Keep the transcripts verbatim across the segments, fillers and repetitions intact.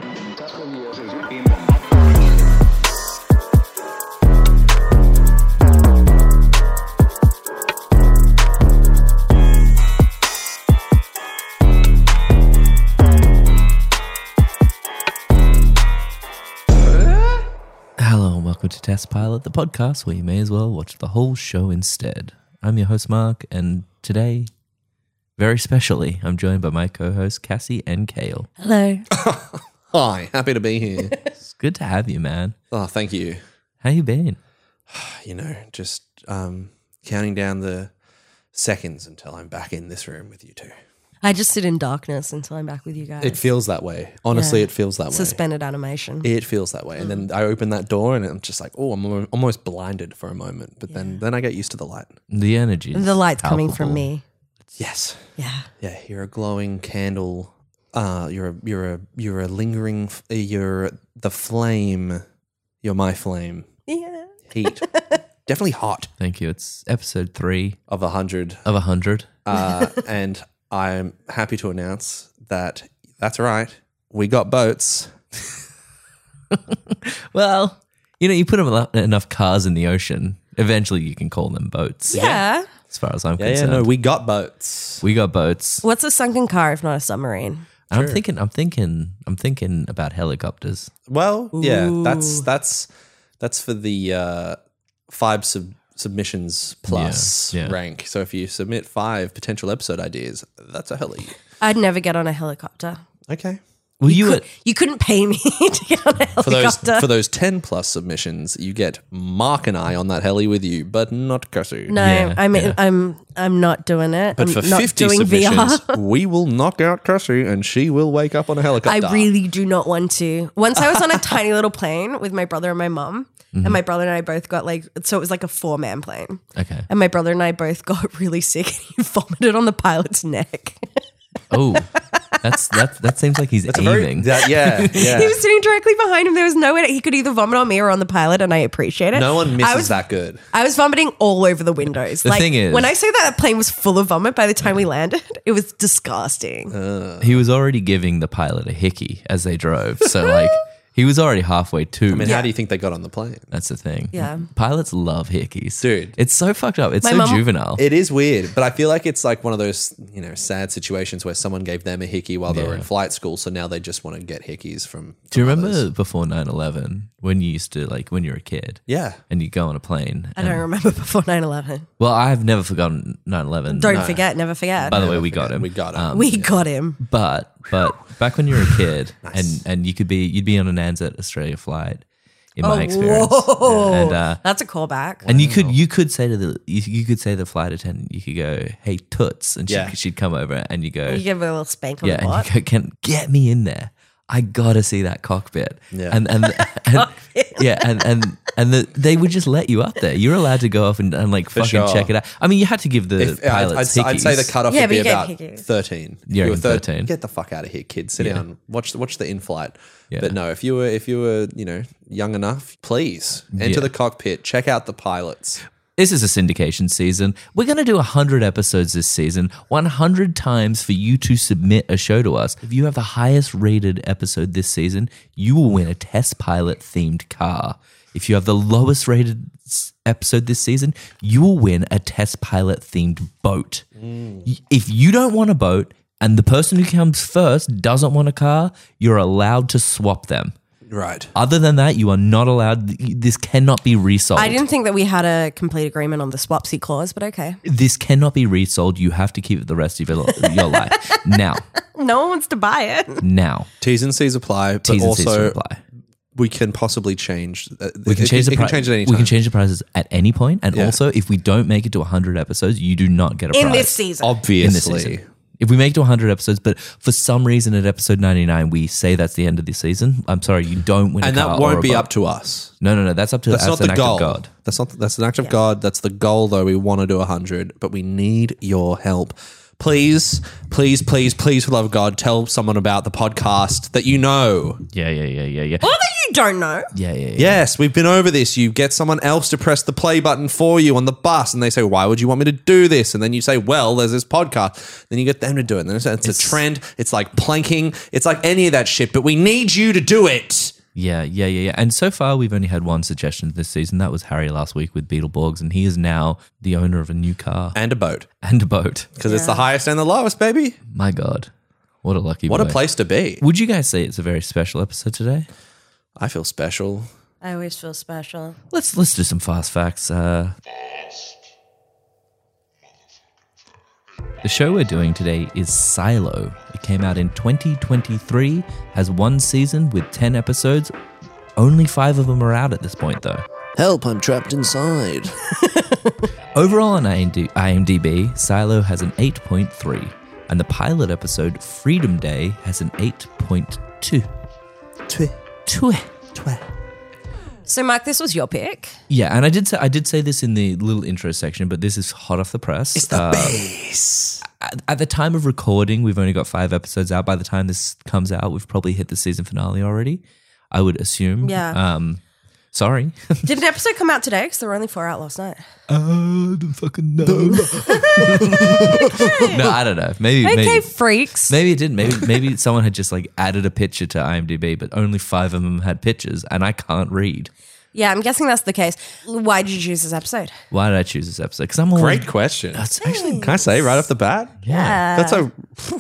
Welcome to Test Pilot, the podcast where you may as well watch the whole show instead. I'm your host, Mark, and today, very specially, I'm joined by my co-hosts, Cassie and Kale. Hello. Hi, happy to be here. It's good to have you, man. Oh, thank you. How you been? You know, just um, counting down the seconds until I'm back in this room with you two. I just sit in darkness until I'm back with you guys. It feels that way. Honestly, Yeah. it feels that way. Suspended animation. It feels that way. And then I open that door and I'm just like, oh, I'm al- almost blinded for a moment. But then, then I get used to the light. The energy. the light's coming palpable. from me. Yes. Yeah. Yeah, you're a glowing candle. Uh, you're a you're a you're a lingering. f- uh, You're the flame. You're my flame. Yeah. Heat. Definitely hot. Thank you. It's episode three Of a hundred. of a hundred. Uh, and I'm happy to announce that that's right. We got boats. Well, you know, you put enough cars in the ocean, eventually you can call them boats. Yeah. As far as I'm Yeah, yeah, concerned. no, we got boats. we got boats. What's a sunken car if not a submarine? I'm thinking, I'm thinking, I'm thinking about helicopters. Well, yeah, Ooh. that's that's that's for the uh, five sub- submissions plus Yeah, yeah. rank. So if you submit five potential episode ideas, that's a heli. I'd never get on a helicopter. Okay. Well, you, Could- were, you couldn't pay me to get on a For those helicopter. for those ten plus submissions, you get Mark and I on that heli with you, but not Cassie. no, Yeah, I'm yeah. I'm I'm not doing it. But I'm for not fifty doing V R. submissions, we will knock out Cassie and she will wake up on a helicopter. I really do not want to. Once I was on a tiny little plane with my brother and my mum, Mm-hmm. and my brother and I both got like, so it was like a four man plane. okay. And my brother and I both got really sick and he vomited on the pilot's neck. Oh, that's that. That seems like he's That's a aiming. very, that, yeah, yeah. He was sitting directly behind him. There was no way that he could either vomit on me or on the pilot, and I appreciate it. no one I misses was, that good. I was vomiting all over the windows. The like, thing is- when I say that that plane was full of vomit by the time we landed, it was disgusting. He was already giving the pilot a hickey as they drove. So like he was already halfway to. I mean, how do you think they got on the plane? That's the thing. Yeah. Pilots love hickeys. Dude. It's so fucked up. It's My so mum- juvenile. It is weird, but I feel like it's like one of those, you know, sad situations where someone gave them a hickey while they were in Yeah. flight school, so now they just want to get hickeys from. do you from remember others. before nine eleven when you used to like when you were a kid Yeah. and you go on a plane? I don't and- remember before nine eleven. Well, I've never forgotten nine eleven. Don't forget, never forget. By the way, we got him. We got him. Um, we got him. But but back when you were a kid and and you could be you'd be on an Ansett Australia flight in my Oh, experience. whoa. And uh, That's a callback. and you could you could say to the you, you could say to the flight attendant, you could go, "Hey Toots," and she'd, Yeah. she'd come over and you go, You give it a little spank on yeah, the and butt. you go, "Can get me in there? I gotta see that cockpit." Yeah. And and, and yeah, and and and the, they would just let you up there. You're allowed to go off and, and like fucking sure. check it out. I mean, you had to give the If, I'd, pilots I'd, I'd say the hickeys. cutoff Yeah, would but be you get about hickeys. thirteen. Yeah, If you were thir- thirteen. Get the fuck out of here, kid. Sit Yeah. down. Watch the watch the in-flight. Yeah. But no, if you were if you were you know young enough, please enter Yeah. the cockpit. Check out the pilots. This is a syndication season. We're going to do one hundred episodes this season, one hundred times for you to submit a show to us. If you have the highest rated episode this season, you will win a test pilot themed car. If you have the lowest rated s- episode this season, you will win a test pilot themed boat. Y- If you don't want a boat and the person who comes first doesn't want a car, you're allowed to swap them. Right. Other than that, you are not allowed. This cannot be resold. I didn't think that we had a complete agreement on the swapsy clause, but okay. This cannot be resold. You have to keep it the rest of your, your life. Now, No one wants to buy it. now, T's and C's apply, but T's and C's also apply. we can possibly change. Uh, We can it, change it, the it price. can change at any We time. can change the prices at any point. And Yeah. also, if we don't make it to one hundred episodes, you do not get a In prize. this season. Obviously. In this season. If we make it to one hundred episodes, but for some reason at episode ninety-nine we say that's the end of the season, I'm sorry, you don't win a And car that or won't a be boat. up to us. No, no, no. That's up to That's, that's not an the act goal. of God. That's not. That's an act of God. That's the goal, though. We want to do a hundred, but we need your help. please, please, please, please, for the love of God, tell someone about the podcast that you know. Yeah, yeah, yeah, yeah, yeah. Or that you don't know. Yeah, yeah, yeah. Yes, we've been over this. You get someone else to press the play button for you on the bus, and they say, "Why would you want me to do this?" And then you say, "Well, there's this podcast." Then you get them to do it. And then it's, it's, it's a trend. It's like planking. It's like any of that shit. But we need you to do it. Yeah, yeah, yeah, yeah. And so far, we've only had one suggestion this season. That was Harry last week with Beetleborgs, and he is now the owner of a new car And a boat, and a boat. because it's the highest and the lowest, baby. My God, what a lucky What boy. a place to be. Would you guys say it's a very special episode today? I feel special. I always feel special. Let's let's do some fast facts. Uh, the show we're doing today is Silo. It came out in twenty twenty-three, has one season with ten episodes. Only five of them are out at this point, though. Help, I'm trapped inside. Overall on I M D B, Silo has an eight point three, and the pilot episode, Freedom Day, has an eight point two. Twi- Two. So, Mark, this was your pick. Yeah, and I did say I did say this in the little intro section, but this is hot off the press. It's the Uh, base. At, at the time of recording, we've only got five episodes out. By the time this comes out, we've probably hit the season finale already, I would assume. Yeah. Um, sorry. Did an episode come out today? Because there were only four out last night. I don't fucking know. No, I don't know. Maybe, Okay, maybe, freaks. maybe it didn't. Maybe, maybe someone had just like added a picture to I M D B, but only five of them had pictures, and I can't read. Yeah, I'm guessing that's the case. Why did you choose this episode? Why did I choose this episode? Because I'm always, Great question. That's actually Can I say right off the bat? Yeah. That's a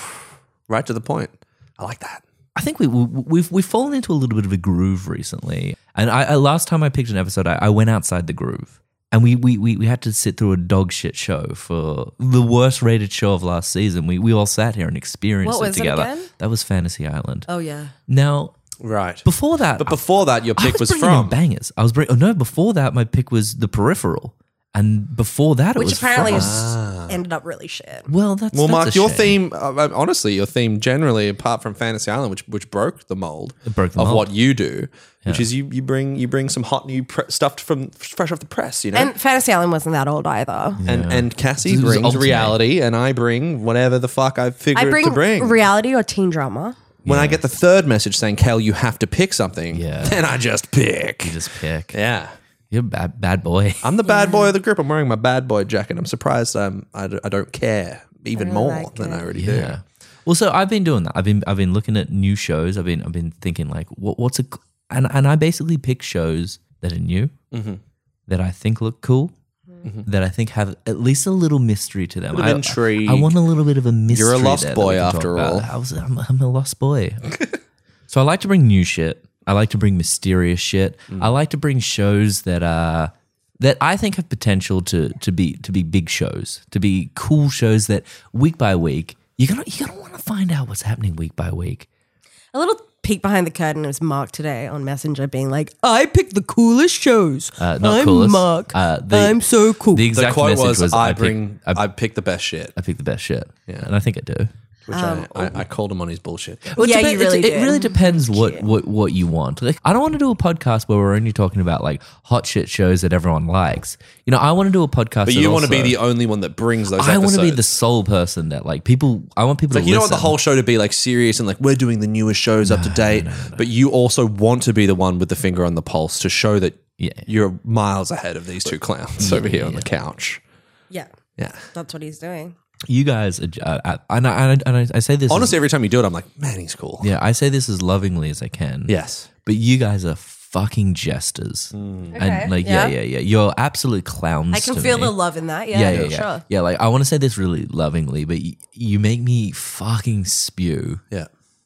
right to the point. I like that. I think we, we we've we've fallen into a little bit of a groove recently. And I, I last time I picked an episode, I, I went outside the groove, and we, we we we had to sit through a dog shit show for the worst rated show of last season. We we all sat here and experienced What it was it together. again? That was Fantasy Island. Oh, yeah. Now Right. before that, But before that, your I pick was, was, bringing in from. bangers. I was bringing. Oh no, before that, my pick was The Peripheral, and before that, it Which was apparently From. is, ended up really shit. Well, that's Well, that's Mark, a your shame. theme, uh, honestly, your theme generally, apart from Fantasy Island, which which broke the mold It broke the of mold. what you do, which Yeah. is you you bring you bring some hot new pre- stuff from fresh off the press, you know. And Fantasy Island wasn't that old either. and, and Cassie It was brings alternate. reality, and I bring whatever the fuck I figure I bring, to bring. reality or teen drama. when I get the third message saying, "Kel, you have to pick something," Yeah. then I just pick. You just pick. Yeah. You're a bad bad boy. I'm the bad boy of the group. I'm wearing my bad boy jacket. I'm surprised um, I, d- I don't care even I more like than it. I already Yeah. Well, so I've been doing that. I've been I've been looking at new shows. I've been I've been thinking like, what, what's a and and I basically pick shows that are new, Mm-hmm. that I think look cool, that I think have at least a little mystery to them. Bit of I, intrigue. I want a little bit of a mystery. You're a lost there that boy we can talk after about. all. I was I'm, I'm a lost boy. So I like to bring new shit. I like to bring mysterious shit. Mm. I like to bring shows that are that I think have potential to to be to be big shows, to be cool shows that week by week you're gonna you're gonna want to find out what's happening week by week. A little peek behind the curtain was Mark today on Messenger being like, I picked the coolest shows. Uh, not I'm coolest. Mark. Uh, the- I'm so cool. The The exact quote message was, was, "I, pick- bring, I, I pick the best shit," I pick the best shit, Yeah. and I think I do. which I, I, I called him on his bullshit. Well, it Yeah, depen- you really it, it did. really depends what, what, what you want. Like, I don't want to do a podcast where we're only talking about like hot shit shows that everyone likes. You know, I want to do a podcast. But you want to be the only one that brings those. I want to be episodes. the sole person that like people. I want people Like to you know listen. what the whole show to be like serious and like we're doing the newest shows up to date, but you also want to be the one with the finger on the pulse to show that Yeah. you're miles ahead of these two clowns over here on the couch. yeah, Yeah. that's what he's doing. You guys, are, uh, uh, and, I, and I, I say this Honestly, every time you do it, I'm like, man, he's cool. As, yeah, I say this as lovingly as I can. Yes. but you guys are fucking jesters, Okay, and like yeah, yeah. yeah, yeah, you're absolute clowns. I can to feel me. the love in that. Yeah, Yeah, yeah, yeah. sure. Yeah, like I want to say this really lovingly, but y- you make me fucking spew Yeah.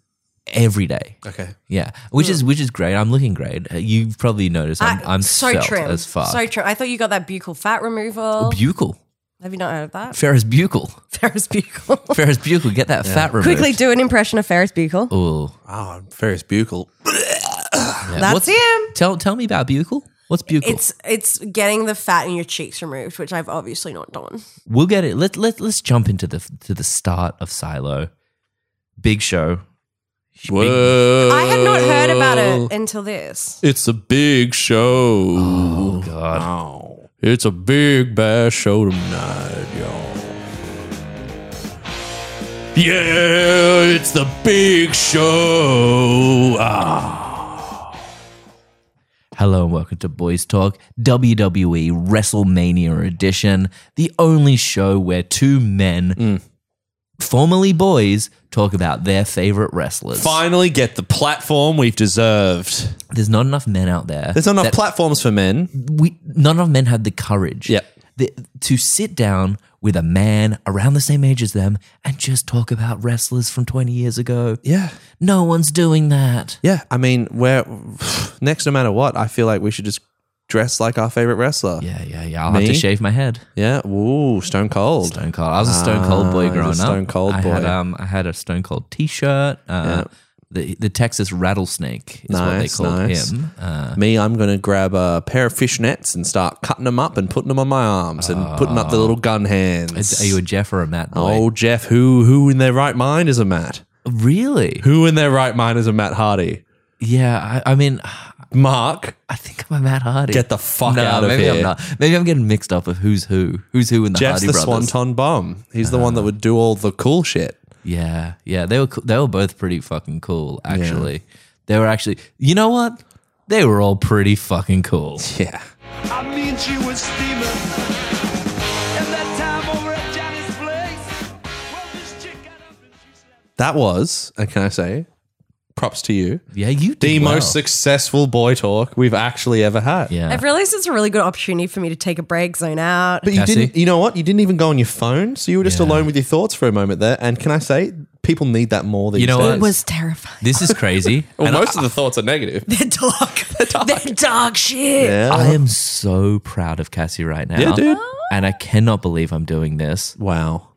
every day. Okay. Yeah, which is which is great. I'm looking great. Uh, You've probably noticed I'm, I- I'm so svelte trim. as fuck. So trim. I thought you got that buccal fat removal. Buccal, Have you not heard of that? Ferris Buccal, Ferris Buccal. Ferris Buccal. Get that fat removed. Quickly do an impression of Ferris Buccal. Oh, Oh, Ferris Buccal. yeah. That's What's- him. Tell tell me about Buccal. What's Buccal? It's it's getting the fat in your cheeks removed, which I've obviously not done. We'll get it. Let let let's jump into the to the start of Silo. Big show. Whoa. I had not heard about it until this. It's a big show. Oh God. Oh. It's a big bass show tonight, y'all. Yeah, it's the big show. Ah. Hello and welcome to Boys Talk, W W E WrestleMania edition, the only show where two men, Mm. formerly boys, talk about their favorite wrestlers. Finally get the platform we've deserved. There's not enough men out there. There's not enough that platforms for men. we not enough men have the courage Yep. the- to sit down with a man around the same age as them and just talk about wrestlers from twenty years ago. Yeah. No one's doing that. Yeah. I mean, we're next, no matter what, I feel like we should just dress like our favorite wrestler. Yeah, yeah, yeah. I'll Me? have to shave my head. Yeah. Ooh, Stone Cold. Stone Cold. I was a Stone Cold boy Ah, growing he's a up. Stone Cold I Had, boy. um, I had a Stone Cold T-shirt. Uh, the the Texas Rattlesnake is what they Nice, called nice. him. Uh, Me, I'm going to grab a pair of fishnets and start cutting them up and putting them on my arms and putting up the little gun hands. are you a Jeff or a Matt boy? Oh, Jeff, who who in their right mind is a Matt? Really? Who in their right mind is a Matt Hardy? Yeah. I, I mean, Mark, I think I'm a Matt Hardy. get the fuck no, out of maybe here. I'm not. Maybe I'm getting mixed up of who's who. Who's who in the Jeff's Hardy the brothers. Swanton Bomb. He's the one that would do all the cool shit. Yeah, yeah, they were co- they were both pretty fucking cool. Actually, they were actually. You know what? They were all pretty fucking cool. Yeah. I mean, she was steaming. And that time over at Johnny's place. Well, this chick got up and she said, That was, and can I say, props to you, Yeah, you did the well. most successful boy talk we've actually ever had. Yeah, I've realized it's a really good opportunity for me to take a break, zone out. But you Cassie? didn't, you know what? You didn't even go on your phone, so you were just Yeah. alone with your thoughts for a moment there. And can I say, people need that more these You know days. what? It was terrifying. this is crazy. Well, And most of the thoughts are negative. They're dark. They're dark. They're dark shit. Yeah. I am so proud of Cassie right now. Yeah, dude. And I cannot believe I'm doing this. Wow.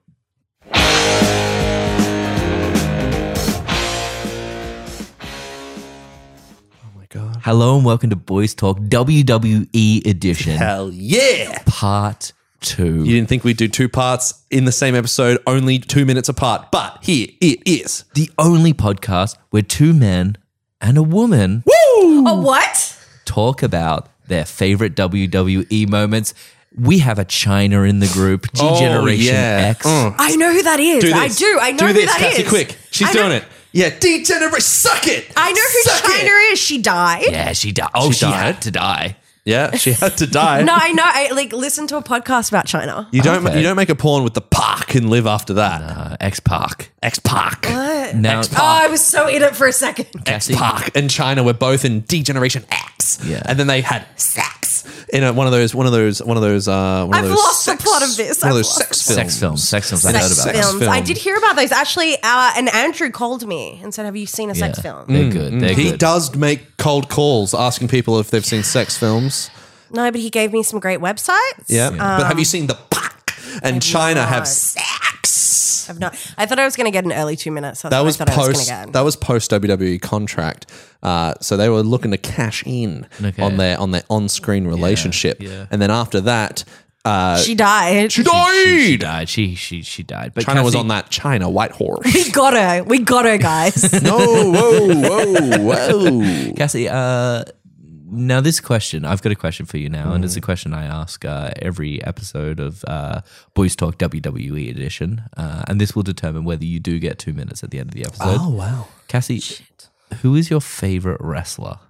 Oh my God. Hello and welcome to Boys Talk W W E edition, Hell yeah. part two. You didn't think we'd do two parts in the same episode, only two minutes apart, but here it is. The only podcast where two men and a woman Oh, what? talk about their favorite W W E moments. We have a China in the group, G Oh, Generation yeah. X. Mm. I know who that is. Do I this. do. I know do who this, that Cassie, is. quick. She's I know- doing it. Yeah, degenerate. Suck it. I know who Suck China it. is. She died. Yeah, she died. Oh, She she, died? had to die. Yeah, she had to die. No, I know. I like listened to a podcast about China. You don't. Okay. You don't make a porn with the Park and live after that. Uh, X Pac. X Park. What? Now, Oh, I was so in it for a second. X Cassie- Park and China were both in Degeneration X. Yeah. and then they had sex in a, one of those, one of those, one of those. Uh, one I've of those lost the sex, plot of this. One I've of those lost sex the films. Sex films. Sex films. I heard Sex about films. that. films. film. I did hear about those actually, uh, and Andrew called me and said, "Have you seen a sex Yeah. film?" They're good. They're He good. does make cold calls asking people if they've seen sex films. No, but he gave me some great websites. Yeah, but have you seen the Park and China have not. sex? I've not. I thought I was going to get an early two minutes. That's That what was I thought I was post. going to get. That was post W W E contract. Uh, so they were looking to cash in Okay. on their on their on screen relationship, yeah. and then after that, uh, she died. she She, she died. died. She she she died. But China was Cassie- on that China white horse. We got her. We got her, guys. No, whoa, whoa, whoa. Cassie, uh, now this question, I've got a question for you now, and Mm. it's a question I ask uh, every episode of uh, Boys Talk W W E edition, uh, and this will determine whether you do get two minutes at the end of the episode. Oh wow. Cassie, who is your favorite wrestler?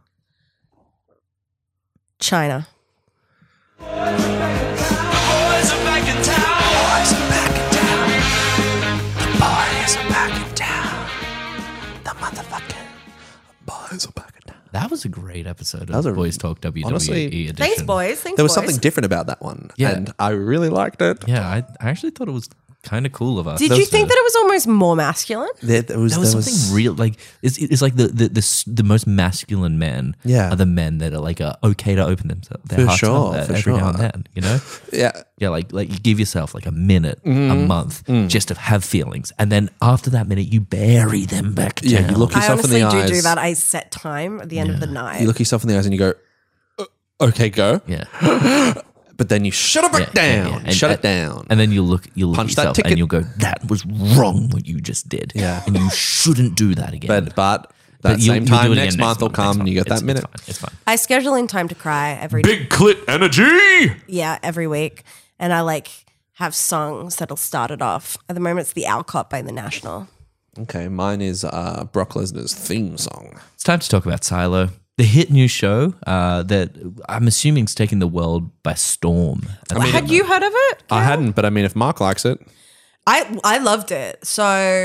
China. boys are back in town. Boys are back in town. The boys are back in town. The motherfucking Boys are back in town. That was a great episode of was a- Boys Talk W W E honestly- edition. Thanks, boys. Thanks, There was boys. something different about that one, Yeah. and I really liked it. Yeah, I, I actually thought it was kind of cool of us. Did you think that it was almost more masculine? There, there was, There was there something real, like it's, it's like the, the the s- the most masculine men Yeah. are the men that are like uh, okay to open themselves their For hearts sure, up for every now sure. and then, you know. Yeah. Yeah, like like you give yourself like a minute, a Mm-hmm. month, just to have feelings, and then after that minute, you bury them back down. Yeah, you look I yourself in honestly the do eyes. do that. I set time at the end of the night. You look yourself in the eyes and you go, "Uh, "Okay, go." yeah, But then you shut it back Yeah, yeah, down. yeah. And- shut and- it down. and then you look, you look Punch at that yourself, ticket. and you'll go, "That was wrong what you just did." Yeah. and you shouldn't do that again. but but But that you- same you'll do time it next again month will next come month. and you get It's- that minute. It's fine. It's fine. I schedule in time to cry every Big clit energy. yeah every week, and I like have songs that'll start it off. At the moment, it's The Alcott by The National. Okay, mine is uh, Brock Lesnar's theme song. It's time to talk about Silo, the hit new show uh, that I'm assuming is taking the world by storm. I mean, Had you heard of it? I hadn't, but I mean, if Mark likes it, I I loved it. So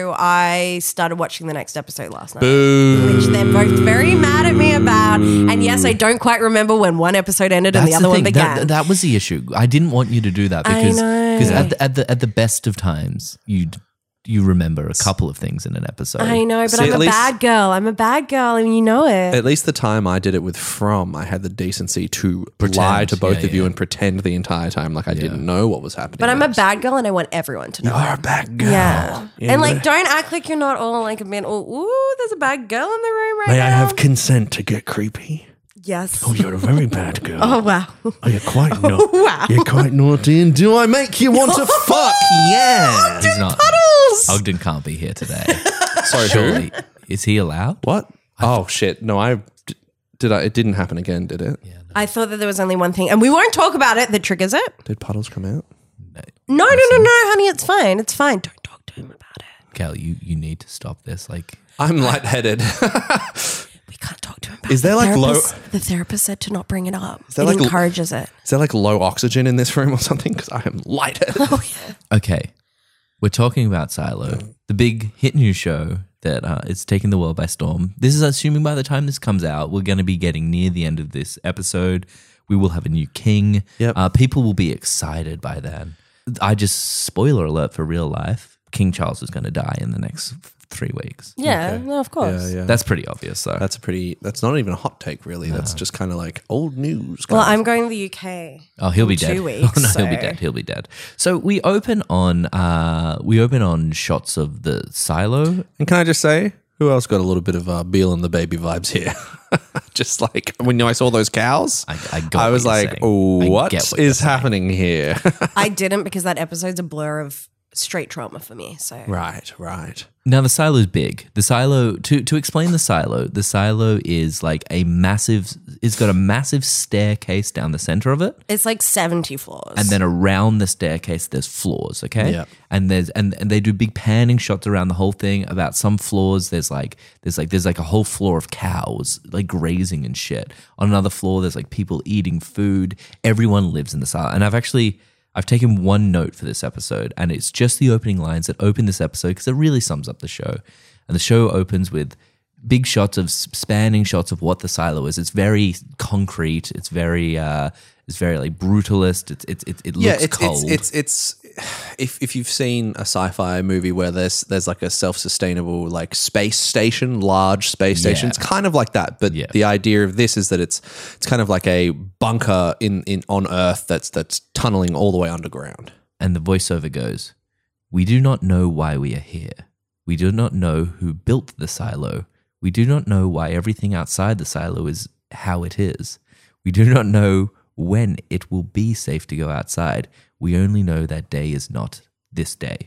I started watching the next episode last night. boo. Which they're both very mad at me about. And yes, I don't quite remember when one episode ended and That's the other one thing. began. That, that was the issue. I didn't want you to do that I because know. because at the, at the at the best of times you you remember a couple of things in an episode. I know, but See, I'm at a least- bad girl. I'm a bad girl and you know it. At least the time I did it with From, I had the decency to Pretend. lie to both Yeah, of you yeah. and pretend the entire time like I didn't know what was happening. But I'm a next. bad girl and I want everyone to know. You are a bad girl. Yeah. You And know? like, don't act like you're not all like a bit, oh, ooh, there's a bad girl in the room right May now. I have consent to get creepy? Yes. You're a very bad girl. Oh, wow. Oh, you're quite naughty. wow. You're quite naughty. And do I make you want to fuck? Yeah. He's not. Puddles. Ogden can't be here today. Sorry, who? Surely, is he allowed? What? Oh shit! No, I did. I. It didn't happen again, did it? Yeah. I thought that there was only one thing, and we won't talk about it that triggers it. Did puddles come out? No, no, no, no, honey, it's fine. It's fine. Don't talk to him about it. Cal, you you need to stop this. Like, I'm lightheaded. We can't talk to him about it. Is there, The like, low- therapist- The therapist said to not bring it up. there, It like, l- encourages it. Is there like low oxygen in this room or something? Because I am lightheaded. Oh, yeah. okay, we're talking about Silo, the big hit new show that uh, is taking the world by storm. This is assuming by the time this comes out, we're going to be getting near the end of this episode. We will have a new king. Yep. Uh, people will be excited by then. I just, spoiler alert for real life, King Charles is going to die in the next three weeks. Yeah, no, of course. Yeah, yeah. That's pretty obvious, though. That's a pretty. That's not even a hot take, really. That's just kind of like old news. Well, kind of. I'm going to the U K. Oh, he'll be in dead. two weeks, oh, no, he'll be so- dead. He'll be dead. So we open on uh, we open on shots of the silo. And can I just say, who else got a little bit of uh, Beale and the Baby vibes here? Just like when I saw those cows, I, I, got I was what you're like, saying. oh, I what get what you're is saying. happening here? I didn't because that episode's a blur of straight trauma for me. So right, right. Now the silo's big. The silo to to explain the silo, the silo is like a massive. It's got a massive staircase down the center of it. it's like seventy floors. And then around the staircase, there's floors, okay? Yeah. And there's and, and they do big panning shots around the whole thing. About some floors, there's like there's like there's like a whole floor of cows like grazing and shit. On another floor, there's like people eating food. Everyone lives in the silo. And I've actually I've taken one note for this episode, and it's just the opening lines that open this episode because it really sums up the show. And the show opens with big shots of spanning shots of what the silo is. It's very concrete. It's very, uh, it's very like brutalist. It's it it, it looks Yeah, it's, cold. it's it's it's if if you've seen a sci-fi movie where there's there's like a self-sustainable like space station, large space station, Yeah. it's kind of like that. But Yeah. the idea of this is that it's it's kind of like a bunker in, in on Earth that's that's tunneling all the way underground. and the voiceover goes, "We do not know why we are here. We do not know who built the silo. We do not know why everything outside the silo is how it is. We do not know when it will be safe to go outside. We only know that day is not this day."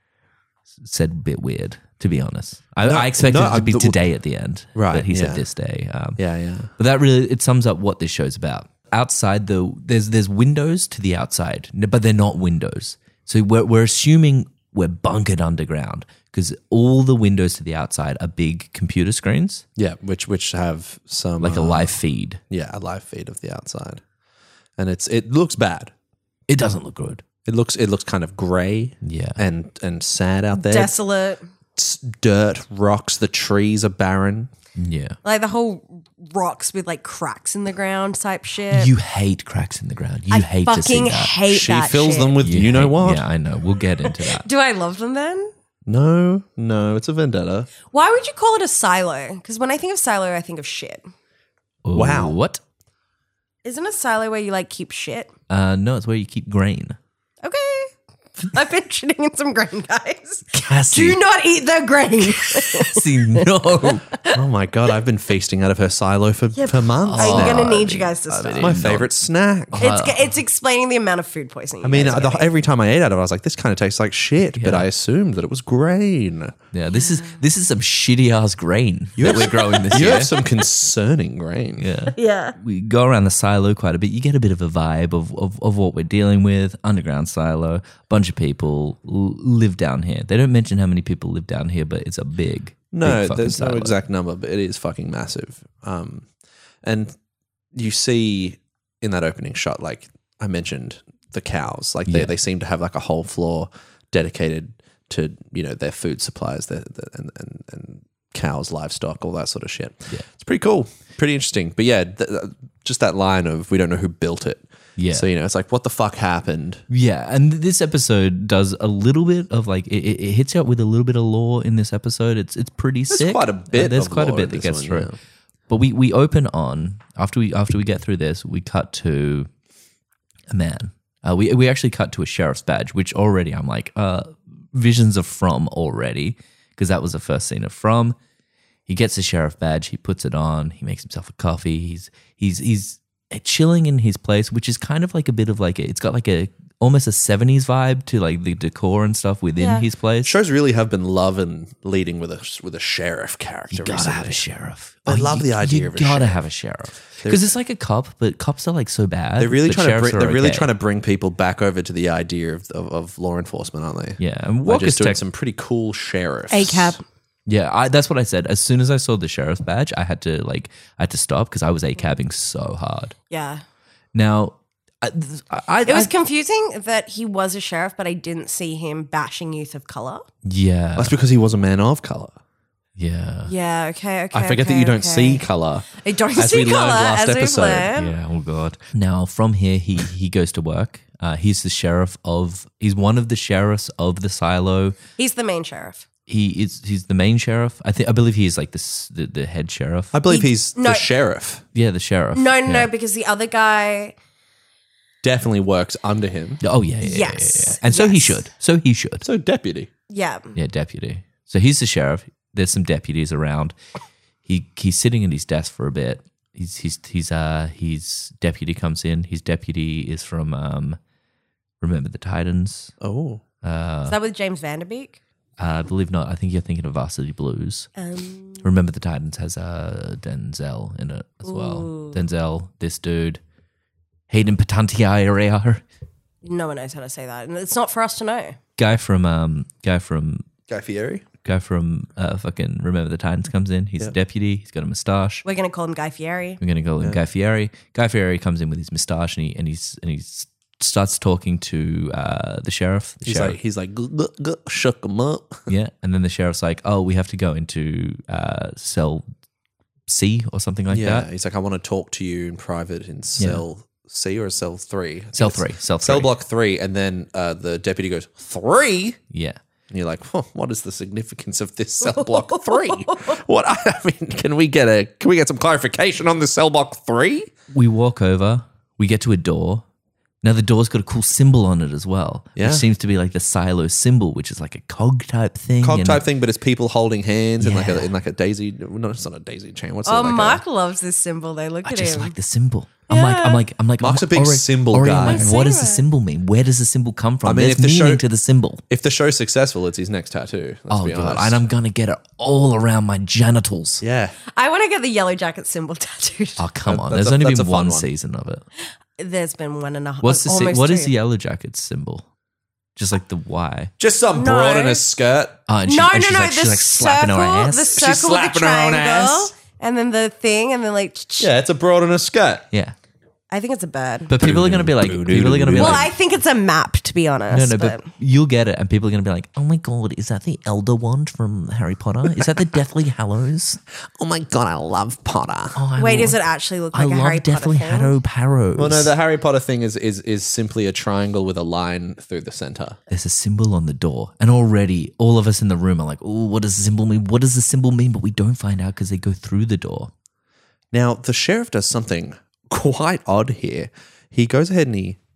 Said a bit weird, to be honest. I, No, I expected no, it to be I- today at the end, Right, but he yeah. said this day. Um, Yeah, yeah. But that really it sums up what this show's about. Outside the there's there's windows to the outside, n- but they're not windows. So we're we're assuming we're bunkered underground because all the windows to the outside are big computer screens, Yeah, which which have some like a uh, live feed. yeah, a live feed of the outside. And it's it looks bad. It doesn't look good. It looks it looks kind of grey Yeah. and and sad out there. desolate. It's dirt, rocks, the trees are barren. Yeah. Like the whole rocks with like cracks in the ground type shit. You hate cracks in the ground. You I hate to see fucking that. hate She that fills shit. them with you, know hate- what? Yeah, I know. We'll get into that. Do I love them then? No, no, it's a vendetta. Why would you call it a silo? Because when I think of silo, I think of shit. Ooh, Wow. What? Isn't a silo where you like keep shit? Uh, no, it's where you keep grain. Okay. I've been shitting in some grain, guys. Cassie. Do not eat the grain. Cassie, no. Oh my God, I've been feasting out of her silo for, for months I'm now. going to need you guys to stop. It's my favorite snack. It's, it's explaining the amount of food poisoning. I mean, the, every time I ate out of it, I was like, this kind of tastes like shit, but I assumed that it was grain. Yeah, this is this is some shitty ass grain that we're growing this You year. have some concerning grain. Yeah. yeah. We go around the silo quite a bit. You get a bit of a vibe of, of, of what we're dealing with. Underground silo, bunch of people l- live down here. They don't mention how many people live down here, but it's a big, No, big fucking there's no silo. exact number, but it is fucking massive. Um, and you see in that opening shot, like I mentioned, the cows. Like they, Yeah. they seem to have like a whole floor dedicated to, you know, their food supplies, their, their, and, and and cows, livestock, all that sort of shit. Yeah. It's pretty cool, pretty interesting. But yeah, th- th- just that line of we don't know who built it. Yeah. So you know, it's like what the fuck happened. Yeah, and this episode does a little bit of like it, it it hits you up with a little bit of lore in this episode. It's it's pretty sick. quite a bit Uh, there's of quite a lore bit in that this gets one, through. yeah. But we we open on after we after we get through this, we cut to a man. Uh, we we actually cut to a sheriff's badge, which already I'm like uh, visions of From already because that was the first scene of From. He gets a sheriff badge, he puts it on, he makes himself a coffee. He's he's he's chilling in his place, which is kind of like a bit of like a, it's got like a almost a seventies vibe to like the decor and stuff within Yeah. his place. Shows really have been loving leading with a with a sheriff character. You gotta recently. have a sheriff. I love you- the idea you of a gotta sheriff. have a sheriff because it's like a cop, but cops are like so bad. They're really but trying to sheriffs bring, are they're really okay. trying to bring people back over to the idea of, of, of law enforcement, aren't they? Yeah, and By Walker's just doing tech- some pretty cool sheriffs. A cap. Yeah, I, that's what I said. As soon as I saw the sheriff's badge, I had to like I had to stop because I was a cabbing so hard. Yeah. Now, I, I, It was I- confusing that he was a sheriff, but I didn't see him bashing youth of color. yeah, That's because he was a man of color. yeah, Yeah. Okay. Okay. I forget okay, that you don't okay. see color. I don't as see we learned color last as episode. we've learned. yeah. Oh god. Now from here, he he goes to work. Uh, he's the sheriff of. He's one of the sheriffs of the silo. He's the main sheriff. He is. He's the main sheriff. I think. I believe he is like this. The, the head sheriff. I believe He- he's no. the sheriff. Yeah, the sheriff. No, no, yeah. no, because the other guy. Definitely works under him. Oh yeah, yeah, yeah, yeah, Yes, yeah. And so he yes. should. So he should. So deputy. Yeah. Yeah, deputy. So he's the sheriff. There's some deputies around. He he's sitting at his desk for a bit. He's he's he's uh his deputy comes in. His deputy is from um Remember the Titans. Oh. Is that with James Vanderbeek? Uh, I believe not. I think you're thinking of Varsity Blues. Um, Remember the Titans has uh Denzel in it as well. Ooh. Denzel, this dude, Hayden Panettiere, no one knows how to say that, and it's not for us to know. guy from um guy from Guy Fieri? guy from uh fucking Remember the Titans comes in. He's a deputy. He's got a moustache. We're gonna call him Guy Fieri. We're gonna go with Guy Fieri. Guy Fieri comes in with his moustache and he and he's and he's starts talking to uh, the sheriff. The He's sheriff. like, he's like, "Gl- gl- gl," shook him up. yeah, and then the sheriff's like, "Oh, we have to go into uh, cell C or something like Yeah. that." He's like, I want to talk to you in private in cell C or cell three. I think Cell it's three, cell Cell three. block three. And then uh, the deputy goes, three? Yeah, And you're like, huh, what is the significance of this cell block three? What I mean, can we get a can we get some clarification on the cell block three? we walk over. We get to a door. Now the door's got a cool symbol on it as well, Yeah. which seems to be like the silo symbol, which is like a cog type thing. Cog and- type thing, but it's people holding hands in like a Yeah. in like a daisy. No, it's not a daisy chain. What's Oh, it like? Mark A, loves this symbol. They look I at just him. like the symbol. I'm like, I'm like, I'm like. Mark's I'm a big Ori- symbol Ori, guy. I'm like, what does the Same. symbol mean? Where does the symbol come from? I mean, There's if the meaning show- to the symbol. if the show's successful, it's his next tattoo. Let's Oh be god, honest. and I'm gonna get it all around my genitals. yeah. I want to get the yellow jacket symbol tattooed. Oh come That- on, that's there's a- only that's been a fun one one. season of it. There's been one and a half. What's the se- almost what is two. the Yellow Jacket's symbol? Just like the Y. Just some No. broad in a skirt. Oh, and she, No, and no, she's no. like, the she's like slapping circle, her ass. the circle with the slapping her own triangle, ass. and then the thing, and then like. Yeah, it's a broad in a skirt. yeah, I think it's a bird. but people are gonna be like, people are gonna be well, like, I think it's a map, to be honest. no, no, but you'll get it, and people are gonna be like, oh my god, is that the Elder Wand from Harry Potter? Is that the Deathly Hallows? Oh my god, I love Potter. Oh, I Wait, love, does it actually look I like a love Harry Deathly Potter thing? Hallow Harrows. Well, no, the Harry Potter thing is is is simply a triangle with a line through the center. There's a symbol on the door, and already all of us in the room are like, oh, what does the symbol mean? What does the symbol mean? But we don't find out because they go through the door. Now, the sheriff does something quite odd here. He goes ahead and he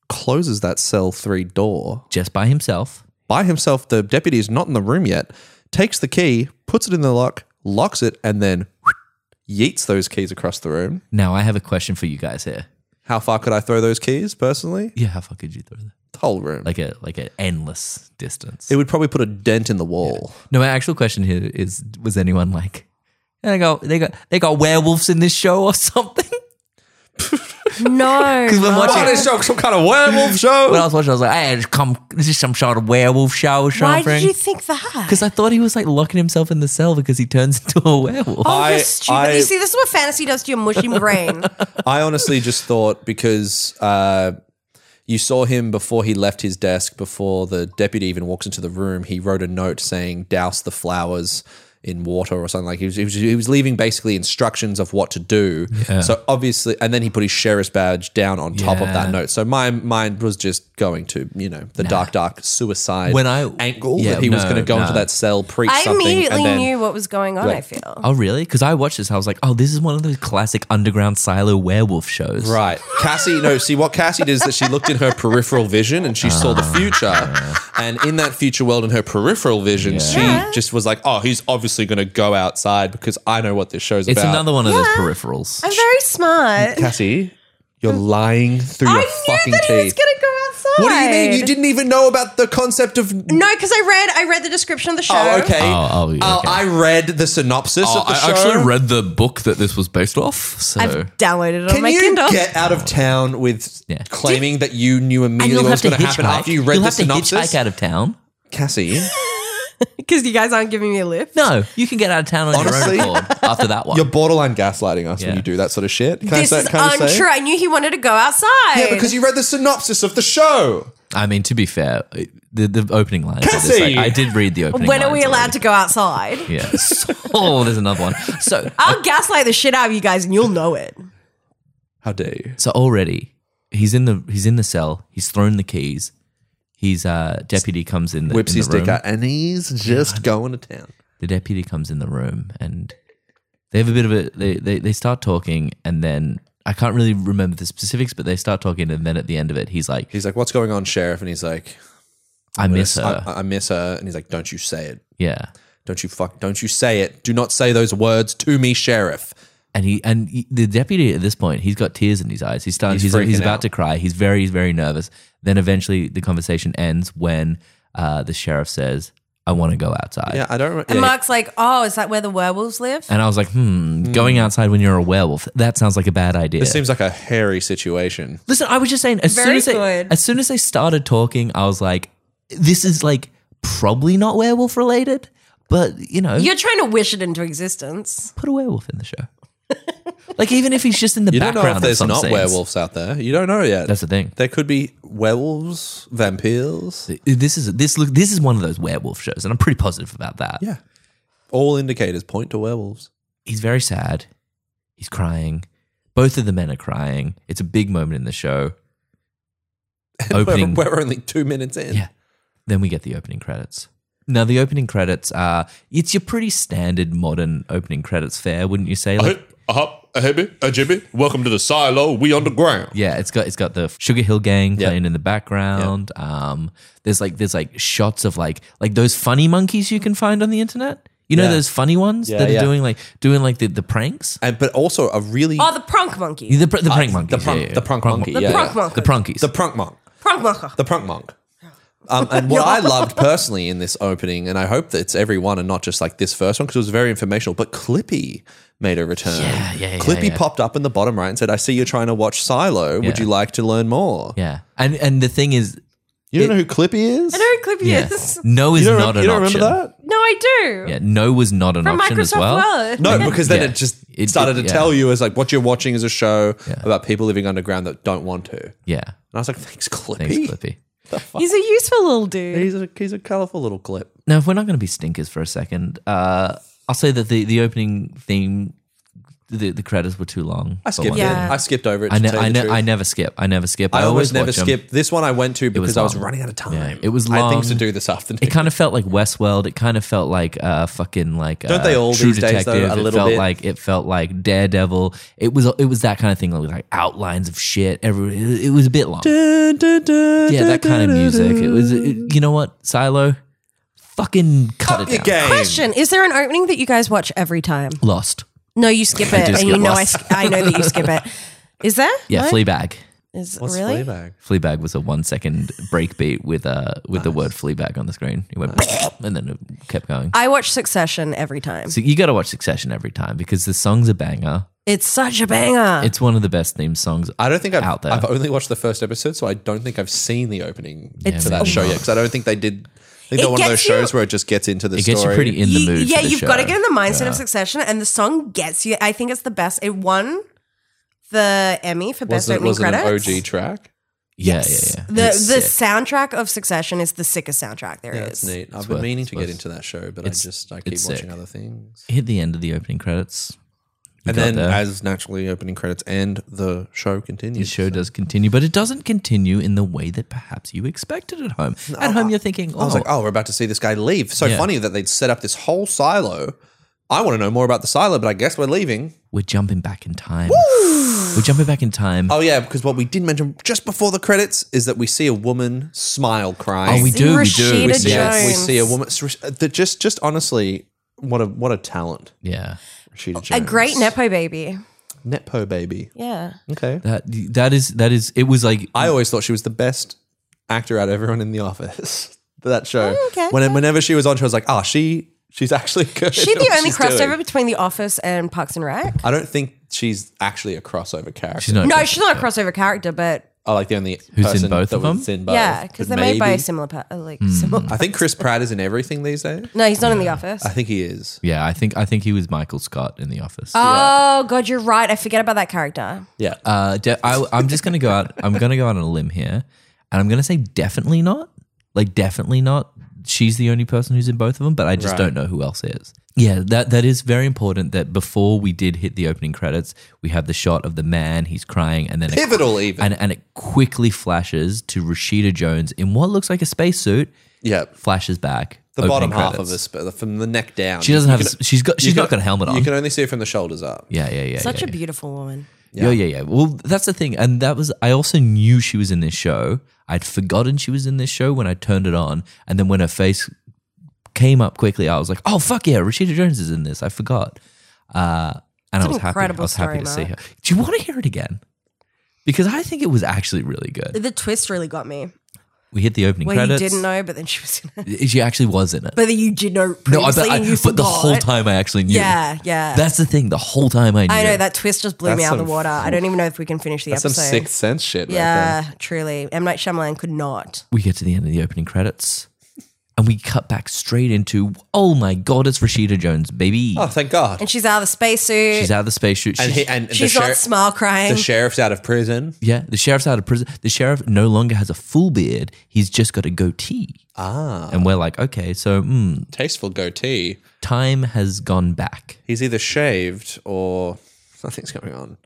closes that cell three door just by himself. by himself. The deputy is not in the room yet. Takes the key, puts it in the lock, locks it, and then yeets those keys across the room. Now, I have a question for you guys here. How far could I throw those keys personally? Yeah, how far could you throw that? The whole room. Like a like an endless distance. It would probably put a dent in the wall. No, my actual question here is: was anyone like, they got they got they got werewolves in this show or something? No. Because we're watching. Oh, this show, some kind of werewolf show. When I was watching, I was like, "Hey, come! This is some sort of werewolf show or Why something." did you think that? Because I thought he was like locking himself in the cell because he turns into a werewolf. Oh, I- you're stupid. I- you see, this is what fantasy does to your mushy brain. I honestly just thought because uh, you saw him before he left his desk, before the deputy even walks into the room, he wrote a note saying, douse the flowers in water or something. Like he was, he was, he was leaving basically instructions of what to do. Yeah. So obviously, and then he put his sheriff's badge down on top of Yeah. that note. So my mind was just going to, you know, the dark, dark suicide When I- angle yeah, that he was no, going to go into no. that cell, preach I something. immediately and then, knew what was going on, Right. I feel. Oh, really? Because I watched this, I was like, "Oh, this is one of those classic underground silo werewolf shows." Right. Cassie, no, see what Cassie did is that she looked in her peripheral vision and she saw the future. And in that future world, in her peripheral vision, she Yeah. just was like, oh, he's obviously going to go outside because I know what this show's It's about. another one of those Yeah. peripherals. I'm very smart. Cassie, you're lying through I your knew fucking that he was teeth. going to go outside. What do you mean? You didn't even know about the concept of... No, because I read I read the description of the show. Oh, okay. Oh, oh, yeah, Oh, okay. I read the synopsis Oh, of the I show. actually read the book that this was based off. So I've downloaded it on Can my you Kindle. get out of town with Yeah. claiming that you knew and immediately you'll what was have to going to happen hitchhike. after you read You'll the have to synopsis? hitchhike out of town. Cassie, Because you guys aren't giving me a lift. No, you can get out of town on Honestly, your own accord after that one. you're borderline gaslighting us when Yeah. you do that sort of shit. Can This I say, is can I say? untrue. I knew he wanted to go outside. Yeah, because you read the synopsis of the show. I mean, to be fair, the, the opening lines. are just Cassie! like- I did read the opening. When are we lines allowed already. to go outside? Yes. Oh, there's another one. So, I'll gaslight the shit out of you guys and you'll know it. How dare you? so already he's in the he's in the cell. He's thrown the keys. He's uh deputy comes in the Whips in his the dick room. out, and he's just going to town. The deputy comes in the room and they have a bit of a they, they they start talking and then I can't really remember the specifics, but they start talking and then at the end of it he's like, He's like, "What's going on, sheriff?" And he's like, I miss her. I, I miss her." And he's like, "Don't you say it. Yeah. Don't you fuck. Don't you say it. Do not say those words to me, sheriff." And he and he, the deputy at this point, he's got tears in his eyes. He's starting. He's He's, he's, freaking about out. to cry. He's very, he's very nervous. Then eventually, the conversation ends when uh, the sheriff says, "I want to go outside." Yeah, I don't. Remember. And Yeah, Mark's like, oh, is that where the werewolves live? And I was like, "Hmm, going outside when you're a werewolf. That sounds like a bad idea." this seems like a hairy situation. Listen, I was just saying. As soon Very as they, good. as soon as they started talking, I was like, "This is like probably not werewolf related." But you know, You're trying to wish it into existence. put a werewolf in the show. Like even if he's just in the You don't background know if there's of some not scenes. werewolves out there. You don't know yet. That's the thing. There could be werewolves, vampires. This is this look. This is one of those werewolf shows, and I'm pretty positive about that. Yeah. All indicators point to werewolves. He's very sad. He's crying. Both of the men are crying. It's a big moment in the show. Opening. We're, we're only two minutes in. Yeah. Then we get the opening credits. Now the opening credits are it's your pretty standard modern opening credits fare, wouldn't you say? Like, Uh-huh, a hibby, a jibby. Welcome to the silo. We underground. yeah, it's got it's got the Sugar Hill Gang Yeah. playing in the background. Um, there's like there's like shots of like like those funny monkeys you can find on the internet. You know Yeah. those funny ones Yeah, that are yeah. doing like doing like the, the pranks. And but also a really Oh, the prunk monkey. The, pr- the prank Uh, monkeys. the prunk- yeah, yeah, the yeah. prunk monkey, mon- yeah, the prunk yeah. monkey. The prunkies. the prunk monk. prunk monkey. The prunk monk. Um, and what I loved personally in this opening, and I hope that it's every one and not just like this first one because it was very informational, but Clippy made a return. Yeah, yeah, yeah, Clippy yeah. popped up in the bottom right and said, "I see you're trying to watch Silo. Would Yeah. you like to learn more?" yeah, and and the thing is, You don't It- know who Clippy is? I know who Clippy yeah, is. no is You don't, not rem- an you don't option. remember that? No, I do. Yeah, no was not an From option as Microsoft well. Word. No, because then Yeah. it just It- started it- to yeah. tell you as like what you're watching is a show Yeah. about people living underground that don't want to. And Yeah, I was like, thanks, Clippy. thanks, Clippy. He's a useful little dude. He's a he's a colourful little clip. Now, if we're not going to be stinkers for a second, uh, I'll say that the, the opening theme the, the credits were too long. I skipped But Yeah. it. I skipped over it. I, to ne- tell I, you the ne- truth. I never skip. I never skip. I I, always always never watch 'em. skip. This one I went to because I was long. running out of time. Yeah, it was I had things to long. do this afternoon. It kind of felt like Westworld. It kind of felt like uh, fucking like Don't uh, they all True these days, though, Detective. a it little felt bit? like it felt like Daredevil. It was it was that kind of thing, like outlines of shit. Every it, it was a bit long. Dun, dun, dun, Yeah, that kind of dun, music. dun. It was. It, you know what, Silo? Fucking cut Up it your down. game. Question: is there an opening that you guys watch every time? Lost. No, you skip I it, do and skip you know I, Lost. sk- I know that you skip it. Is there? Yeah, No? Fleabag. Is What's really? Fleabag? Fleabag was a one second break beat with uh with the word Fleabag on the screen. It went and then it kept going. I watch Succession every time. So you got to watch Succession every time because the song's a banger. It's such a banger. It's one of the best theme songs. I don't think I've, Out there. I've only watched the first episode, so I don't think I've seen the opening Yeah, to that me show neither. yet because I don't think they did. I think It they're one of those gets you- shows where it just gets into the It story. gets you pretty in the You- mood. yeah, for the you've show. got to get in the mindset Yeah. of Succession, and the song gets you. I think it's the best. It won the Emmy for best was it, opening was it an credits. O G track? Yeah, Yes. yeah, yeah. The It's the sick. soundtrack of Succession is the sickest soundtrack there is. Yeah, that's neat. I've It's been worth- meaning it's to get worth- into that show, but it's- I just I keep it's watching sick. other things. Hit the end of the opening credits. We And got then, there. as naturally opening credits end, the show continues. the show does continue, but it doesn't continue in the way that perhaps you expected at home. At home, you're thinking, I was oh, like, oh, we're about to see this guy leave. So Yeah. funny that they'd set up this whole silo. I want to know more about the silo, but I guess we're leaving. we're jumping back in time. We're jumping back in time. Oh yeah, because what we didn't mention just before the credits is that we see a woman smile crying. Oh, we do, we do. Rashida We see, Jones. we see a woman. That just, just honestly, what a what a talent, Yeah. Rashida Jones. A great nepo baby. Nepo baby. Yeah. Okay, That that is that is it was like I always thought she was the best actor out of everyone in The Office. That show. Oh, okay. When, whenever she was on, she was like, oh, she she's actually good. She's at the what only she's crossover doing. between The Office and Parks and Rec. I don't think she's actually a crossover character. she's not No, she's not a crossover character, but Oh, like the only Who's in person both that of them? was in both. yeah, because But they're made by maybe- similar, pa- uh, like Hmm. similar. I think Chris Pratt is in everything these days. No, he's not in The Office. I think he is. Yeah, I think I think he was Michael Scott in The Office. Oh God, you're right. I forget about that character. Yeah. Uh, de- I, I'm just gonna go out. I'm gonna go out on a limb here, and I'm gonna say definitely not. Like definitely not. She's the only person who's in both of them, but I just Right. don't know who else is. Yeah, that that is very important. That before we did hit the opening credits, we have the shot of the man. He's crying, and then it, Pivotal even. and and it quickly flashes to Rashida Jones in what looks like a spacesuit. yeah. Flashes back. The opening bottom half credits. of this, but from the neck down. She doesn't You have. can- a, she's got. you She's can- not got a helmet on. You can only see it from the shoulders up. yeah, yeah, yeah. Such yeah, a beautiful woman. Yeah. yeah, yeah, Well, that's the thing, and that was. I also knew she was in this show. I'd forgotten she was in this show when I turned it on, and then when her face came up quickly, I was like, "Oh fuck yeah, Rashida Jones is in this." I forgot, uh, and I an was happy. I incredible was happy story, to see her. Mark. Do you want to hear it again? Because I think it was actually really good. The twist really got me. We hit the opening Where credits. you didn't know, but then she was in it. She actually was in it. But then you did know no, I, previously but, I, and you but the forgot. whole time I actually knew. Yeah, yeah. That's the thing. The whole time I knew. I know that twist just blew me That's out of the some- water. I don't even know if we can finish the That's some episode. sixth sense shit. yeah, Right there. truly. M. Night Shyamalan could not. We get to the end of the opening credits, and we cut back straight into, oh my god, it's Rashida Jones, baby. Oh, thank God. And she's out of the spacesuit. She's out of the spacesuit. And, She's- he, and She's the, not sheriff, smile crying. the sheriff's out of prison. yeah, the sheriff's out of prison. The sheriff no longer has a full beard. He's just got a goatee. Ah. And we're like, okay, so mm, Tasteful goatee. time has gone back. He's either shaved or something's going on.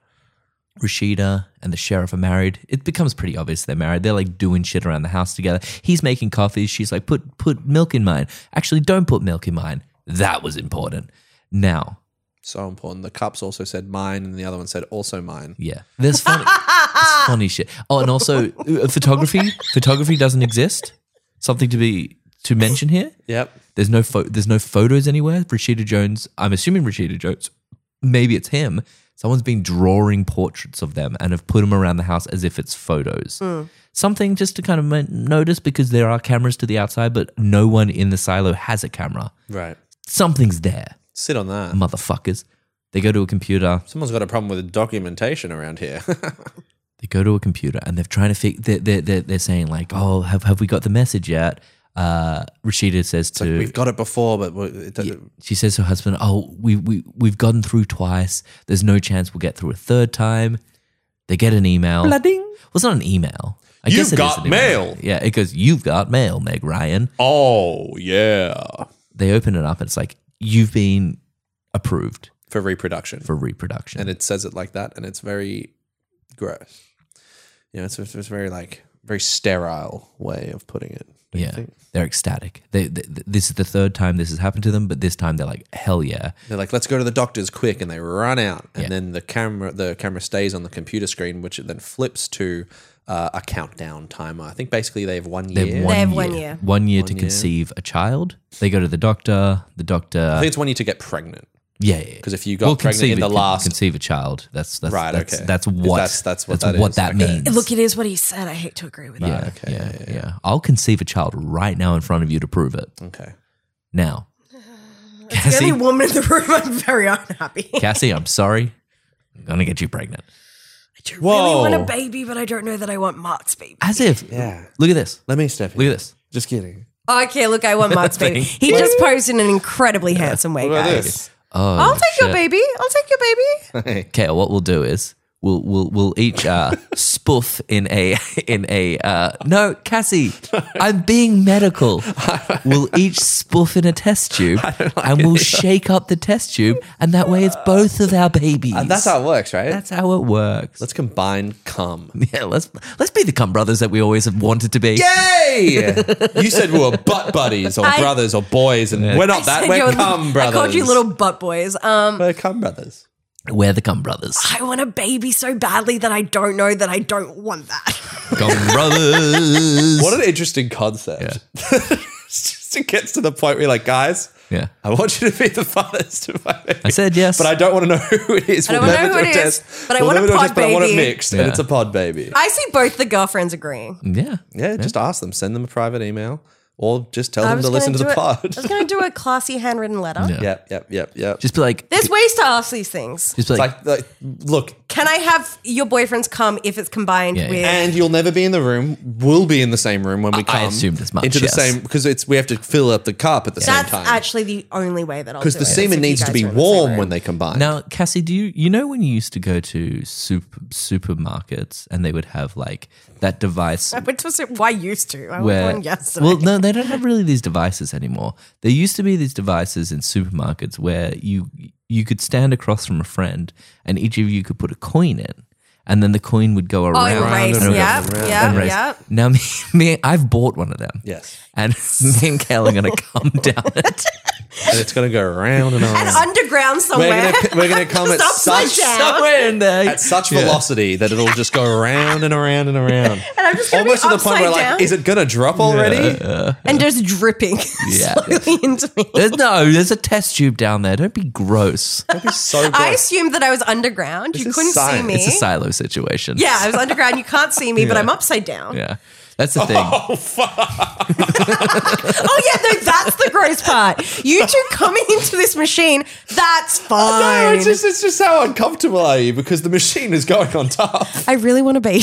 Rashida and the sheriff are married. It becomes pretty obvious they're married. They're like doing shit around the house together. He's making coffees. She's like, put put milk in mine. Actually, don't put milk in mine. That was important. Now, So important. The cups also said mine, and the other one said also mine. yeah, there's funny, there's funny shit. Oh, and also uh, photography. Photography doesn't exist. Something to be to mention here. Yep. There's no pho- there's no photos anywhere. Rashida Jones. I'm assuming Rashida Jones. Maybe it's him. Someone's been drawing portraits of them and have put them around the house as if it's photos. Something just to kind of ma- notice because there are cameras to the outside, but no one in the silo has a camera. Right. Something's there, Sit on that. motherfuckers. They go to a computer. Someone's got a problem with documentation around here. They go to a computer and they're trying to figure. They're, they're, they're, they're saying like, "Oh, have have we got the message yet?" Uh, Rashida says to We've got it before, but we- it doesn't. she says to her husband, "Oh, we we we've gotten through twice. There's no chance we'll get through a third time." They get an email. Blooding. Well, it's not an email. I You've guess it is got an email. mail. Yeah, it goes, "You've got mail, Meg Ryan." Oh, yeah. They open it up and it's like, "You've been approved." for reproduction. for reproduction. And it says it like that, and it's very gross. You know, it's, it's a very like very sterile way of putting it. don't you yeah, think? they're ecstatic. They, they, this is the third time this has happened to them, but this time they're like, hell yeah. They're like, let's go to the doctor's quick, and they run out, and Yeah. then the camera the camera stays on the computer screen, which it then flips to uh, a countdown timer. I think basically they have one They year. have one They have year. one year. One year One to year. conceive a child. They go to the doctor. The doctor. I think it's one year to get pregnant. Yeah, yeah. Because if you got pregnant in the con- last, conceive a child, that's that's Right, That's, okay. that's If what that's- that's what that's that what is, that okay. means. Look, it is what he said. I hate to agree with yeah, that. okay, yeah, yeah, yeah, yeah. I'll conceive a child right now in front of you to prove it. okay, Now, The Cassie, only woman in the room, I'm very unhappy. Cassie, I'm sorry. I'm gonna get you pregnant. I do Whoa. really want a baby, but I don't know that I want Mark's baby. As if. yeah. Look at this. Let me step in. Look at this. Just kidding. Okay, look, I want Mark's baby. He just posed in an incredibly handsome way, Look at guys. this. Oh, I'll take your shit. baby. I'll take your baby. Okay, what we'll do is we'll we'll we'll each uh, spoof in a in a uh, no, Cassie, I'm being medical. We'll each spoof in a test tube, and we'll shake up the test tube, and that way it's both of our babies. Uh, that's how it works, right? That's how it works. Let's combine cum. Yeah, let's let's be the cum brothers that we always have wanted to be. Yay! You said we were butt buddies or I- brothers or boys, and we're not that. Said We're you're- cum brothers. I called you little butt boys. Um, We're cum brothers. We're the cum brothers. I want a baby so badly that I don't know that I don't want that. Cum brothers. What an interesting concept. Just it gets to the point where you're like, guys, Yeah. I want you to be the fathers to my baby. I said yes. But I don't want to know who it is. I don't We'll wanna never know do who a it is, test. but I We'll want a never do pod test, but I want it baby. mixed, and Yeah. it's a pod baby. I see both the girlfriends agreeing. Yeah. Yeah, just ask them. Send them a private email, or just tell I them was to listen to gonna the do it- pod. I was going to do a classy handwritten letter. Yeah. Yep, yep, yep, yep. Just be like, There's ways to ask these things. just be It's like, like, like, look, Can I have your boyfriend's cum if it's combined Yeah, yeah. with? and you'll never be in the room. We'll be in the same room when we I come. assumed as much, Into the yes. same because it's we have to fill up the cup at the same That's time. actually the only way that I'll do because it. the is semen if you needs to guys be are in the same warm room. when they combine. now, Cassie, do you you know when you used to go to super supermarkets and they would have like that device I went to a sup- why used to? I where went one yesterday. well, no, they don't have really these devices anymore. There used to be these devices in supermarkets where you you could stand across from a friend and each of you could put a coin in, and then the coin would go oh, around. and race. and Yeah, around and yeah, and race. yeah. Now, me, me, I've bought one of them. yes, And me and Kale are going to come down it. and it's going to go around and And around. underground We're somewhere. gonna we're gonna come at Just upside such down. Somewhere in there. at such velocity that it'll just go around and around and around. And I'm just gonna Almost be to the point where upside like, down. is it gonna drop already? and just dripping Yeah. slowly into me. There's no, there's a test tube down there. Don't be gross. That'd be so good. I assumed that I was underground. This you is couldn't see science. me. It's a silo situation. Yeah, I was underground. You can't see me, but I'm upside down. Yeah. That's the thing. oh fuck! Oh yeah, no, that's the gross part. You two coming into this machine, that's fine. No, it's just it's just how uncomfortable are you because the machine is going on top. I really want a baby.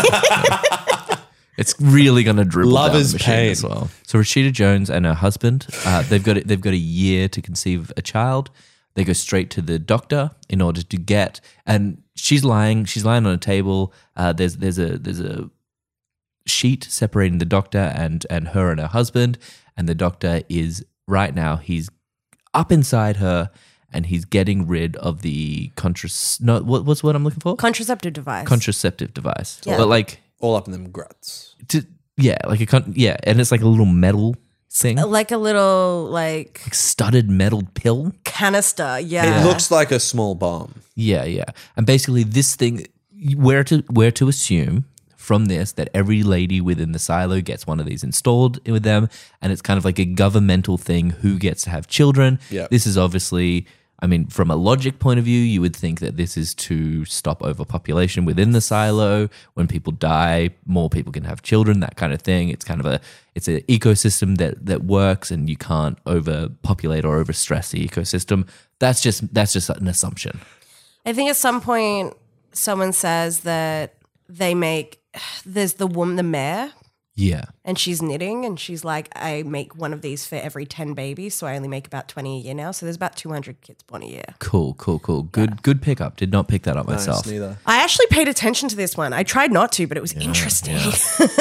It's really going to dribble Love down is the machine pain. as well. So Rashida Jones and her husband, uh, they've got they've got a year to conceive a child. They go straight to the doctor in order to get, and she's lying. She's lying on a table. Uh, there's there's a there's a sheet separating the doctor and and her and her husband, and the doctor is right now. He's up inside her, and he's getting rid of the contras. No, what, what's what I'm looking for? Contraceptive device. Contraceptive device. Yeah. But like. All up in them gruts. To, yeah, like a con- yeah, and it's like a little metal thing, like like a little like studded metal pill. canister. Yeah. It looks like a small bomb. Yeah, yeah, and basically this thing, where to where to assume from this that every lady within the silo gets one of these installed with them, and it's kind of like a governmental thing who gets to have children. Yeah. This is obviously. I mean, from a logic point of view, you would think that this is to stop overpopulation within the silo. When people die, more people can have children, that kind of thing. It's kind of a, it's an ecosystem that that works, and you can't overpopulate or overstress the ecosystem. That's just that's just an assumption. I think at some point someone says that they make there's the woman, the mayor, Yeah, and she's knitting, and she's like, I make one of these for every ten babies, so I only make about twenty a year now. So there's about two hundred kids born a year. cool, cool, cool. Good, good pickup. Did not pick that up myself. Nice, neither. I actually paid attention to this one. I tried not to, but it was interesting.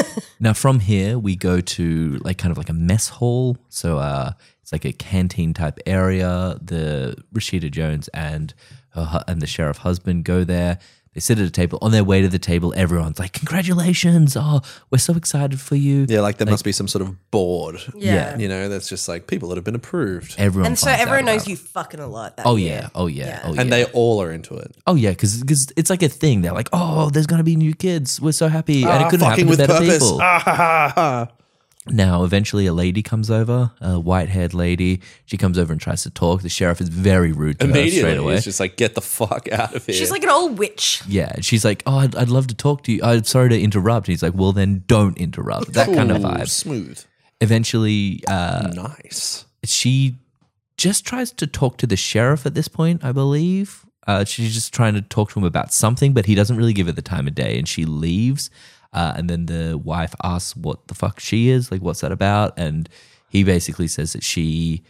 Now from here we go to like kind of like a mess hall. So uh, it's like a canteen type area. The Rashida Jones and her hu- and the sheriff husband go there. They sit at a table. On their way to the table, everyone's like, "Congratulations! Oh, we're so excited for you!" Yeah, like there must be some sort of board. Yeah. You know, that's just like people that have been approved. Everyone And so finds out everyone knows about it. you fucking a lot. That Oh year. yeah, oh yeah, Yeah. oh yeah. And they all are into it. oh yeah, because it's like a thing. They're like, "Oh, there's gonna be new kids. We're so happy!" And it couldn't happen fucking to with better purpose. people. Ah, ha, ha, ha. Now, eventually, a lady comes over, a white-haired lady. She comes over and tries to talk. The sheriff is very rude to her straight Immediately, away. it's just like, get the fuck out of here. She's like an old witch. Yeah, and she's like, "Oh, I'd, I'd love to talk to you. I'm sorry to interrupt." And he's like, "Well, then don't interrupt." That kind of Ooh, vibe. smooth. Eventually, uh, Nice. she just tries to talk to the sheriff at this point, I believe. Uh, she's just trying to talk to him about something, but he doesn't really give her the time of day, and she leaves. Uh, and then the wife asks what the fuck she is, like what's that about? And he basically says that she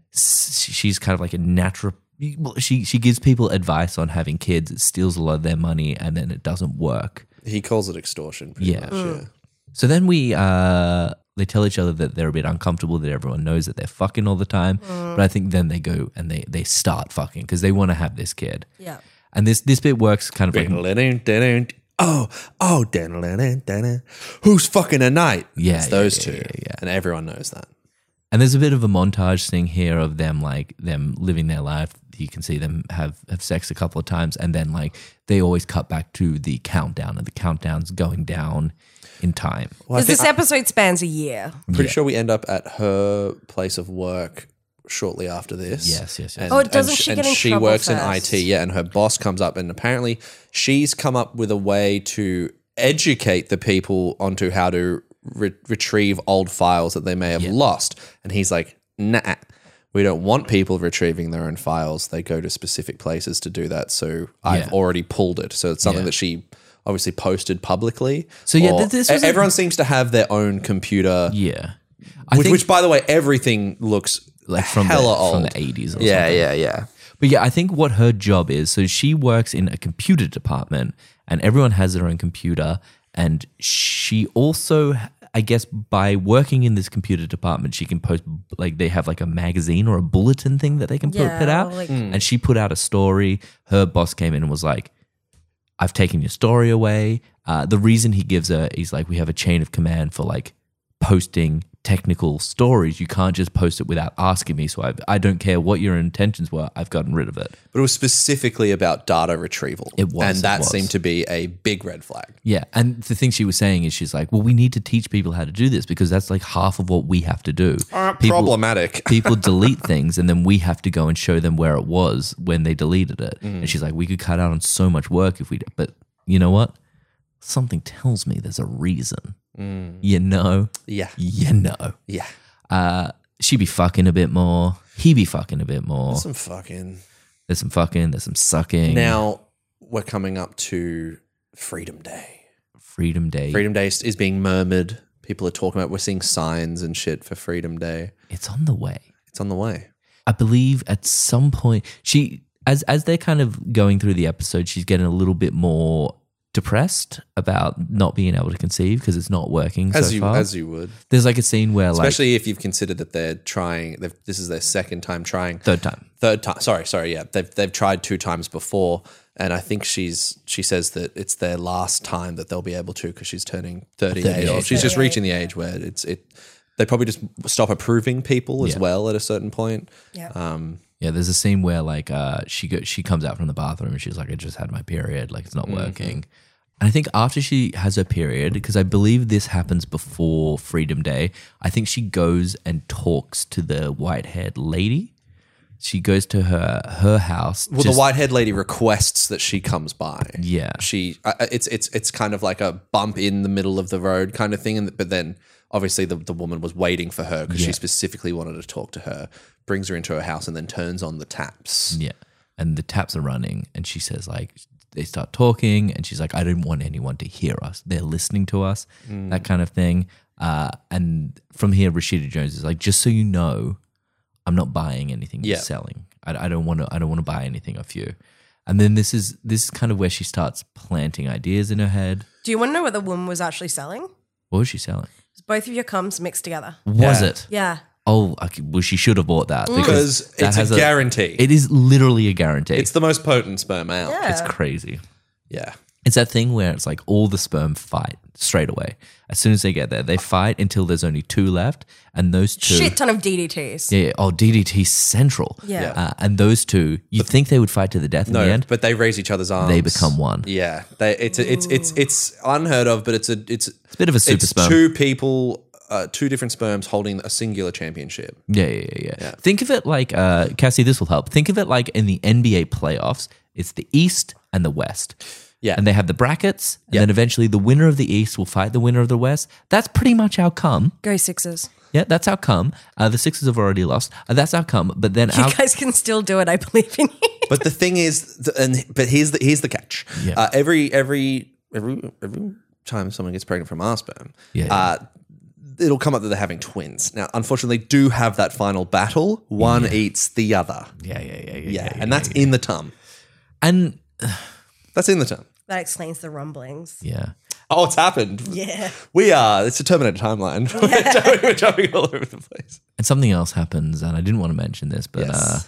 she's kind of like a natural. Well, she she gives people advice on having kids. It steals a lot of their money, and then it doesn't work. He calls it extortion. Pretty Yeah. Much, yeah. So then we uh, they tell each other that they're a bit uncomfortable, that everyone knows that they're fucking all the time. But I think then they go and they they start fucking because they want to have this kid. Yeah. And this this bit works kind of like Oh, oh, da-da-da-da-da. Who's fucking a knight? Yeah, It's yeah, those yeah, two. yeah, yeah. And everyone knows that. And there's a bit of a montage thing here of them like them living their life. You can see them have, have sex a couple of times, and then like they always cut back to the countdown, and the countdown's going down in time. Well, I Because think, this episode spans a year. I'm pretty Yeah. sure we end up at her place of work shortly after this. Yes, yes, yes. And, Oh, doesn't and she and get in she trouble works in first? I T, yeah, and her boss comes up, and apparently she's come up with a way to educate the people onto how to re- retrieve old files that they may have lost. And he's like, nah, we don't want people retrieving their own files. They go to specific places to do that. So I've Yeah. already pulled it. So it's something Yeah. that she obviously posted publicly. So, yeah, Or- th- this was a- everyone seems to have their own computer, Yeah. I which, think which by the way, everything looks like from hella the, old. from the eighties or yeah, something. yeah, yeah. But yeah, I think what her job is, so she works in a computer department and everyone has their own computer. And she also, I guess, by working in this computer department, she can post, like, they have like a magazine or a bulletin thing that they can put, Yeah, put out. like- And she put out a story. Her boss came in and was like, I've taken your story away. Uh, the reason he gives her, he's like, we have a chain of command for like posting technical stories. You can't just post it without asking me. So I, I don't care what your intentions were. I've gotten rid of it. But it was specifically about data retrieval. It was, And it that was. seemed to be a big red flag. Yeah. And the thing she was saying is she's like, well, we need to teach people how to do this because that's like half of what we have to do. People- Problematic. People delete things and then we have to go and show them where it was when they deleted it. And she's like, we could cut out on so much work if we did. But you know what? Something tells me there's a reason. You know? Yeah. You know. Yeah. Uh, she be fucking a bit more. He be fucking a bit more. Some fucking. There's some fucking. There's some sucking. Now we're coming up to Freedom Day. Freedom Day. Freedom Day is is being murmured. People are talking about. We're seeing signs and shit for Freedom Day. It's on the way. It's on the way. I believe at some point she, as as they're kind of going through the episode, she's getting a little bit more depressed about not being able to conceive because it's not working As so you far. as you would, There's like a scene where like especially if you've considered that they're trying. They've, this is their second time trying. third time. Third time. Sorry, sorry. Yeah, they've they've tried two times before, and I think she's she says that it's their last time that they'll be able to because she's turning thirty-eight. Or she's just reaching the age where it's it. They probably just stop approving people as Yeah. well at a certain point. Yeah. Um, Yeah, there's a scene where like uh, she go, she comes out from the bathroom and she's like, I just had my period, like it's not Mm-hmm. working. And I think after she has her period, because I believe this happens before Freedom Day, I think she goes and talks to the white-haired lady. She goes to her her house. well, just- the white-haired lady requests that she comes by. Yeah. she uh, it's it's it's kind of like a bump in the middle of the road kind of thing, and but then obviously the the woman was waiting for her because Yeah. she specifically wanted to talk to her. Brings her into her house and then turns on the taps. Yeah. And the taps are running and she says like, they start talking and she's like, I don't want anyone to hear us. They're listening to us, Mm. that kind of thing. Uh, and from here, Rashida Jones is like, just so you know, I'm not buying anything you're Yeah. selling. I, I don't want to, I don't want to buy anything off you. And then this is, this is kind of where she starts planting ideas in her head. Do you want to know what the woman was actually selling? What was she selling? Both of your cums mixed together. Was Yeah. it? Yeah. Oh, okay. Well, she should have bought that Because that it's has a guarantee. It is literally a guarantee. It's the most potent sperm out. Yeah. It's crazy. Yeah. It's that thing where it's like all the sperm fight straight away. As soon as they get there, they fight until there's only two left, and those two. Shit ton of D D Ts. Yeah, yeah. Oh, D D T central. Yeah. Uh, and those two, you think they would fight to the death in No, the end? but they raise each other's arms. They become one. Yeah. They, it's, a, it's it's it's unheard of, but it's a it's It's a bit of a super it's sperm. two people, uh, two different sperms holding a singular championship. Yeah, yeah, yeah, yeah. Think of it like, uh, Cassie, this will help. Think of it like in the N B A playoffs, it's the East and the West. Yeah. And they have the brackets, and Yeah. then eventually the winner of the East will fight the winner of the West. That's pretty much our come. Go Sixers. Yeah, that's our come. Uh, the Sixers have already lost. Uh, that's our come. But then You our guys can still do it. I believe in you. But the thing is, th- and but here's the here's the catch. Yeah. Uh, every every every every time someone gets pregnant from our sperm, Yeah. uh, it'll come up that they're having twins. Now, unfortunately, they do have that final battle. One eats the other. yeah, yeah, yeah, yeah, Yeah, and that's in the tum. and That's in the tum. That explains the rumblings. yeah. Oh, it's happened. Yeah. We are. It's a Terminator timeline. we're, jumping, we're jumping all over the place. And something else happens, and I didn't want to mention this, but Yes. uh,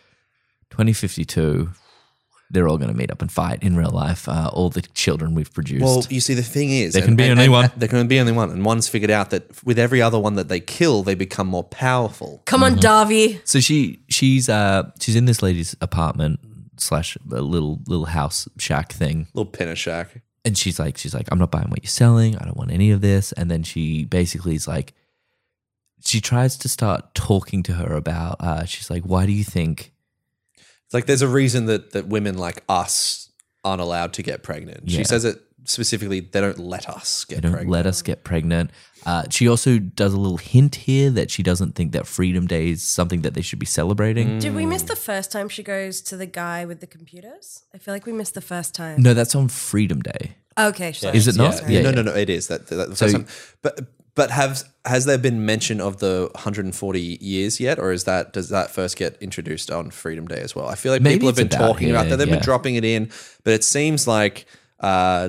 twenty fifty-two, they're all going to meet up and fight in real life. Uh, all the children we've produced. Well, you see, the thing is, There can be only one. There can be only one, and one's figured out that with every other one that they kill, they become more powerful. Come on, Darby. So she she's uh she's in this lady's apartment slash a little little house shack thing, Little pinner shack. and she's like she's like I'm not buying what you're selling. I don't want any of this. And then she basically is like, she tries to start talking to her about. Uh, she's like, why do you think? It's like there's a reason that that women like us aren't allowed to get pregnant. Yeah. She says it specifically. They don't let us get They don't pregnant. let us get pregnant. Uh, she also does a little hint here that she doesn't think that Freedom Day is something that they should be celebrating. Did we miss Mm. the first time she goes to the guy with the computers? I feel like we missed the first time. No, that's on Freedom Day. Okay, sorry. Is it not? Sorry. Yeah, no, yeah. no, no. It is that. that the So- first time. But but have has there been mention of the one hundred forty years yet, or is that does that first get introduced on Freedom Day as well? I feel like Maybe people have it's been about talking here, about that. They've yeah. been dropping it in, but it seems like uh,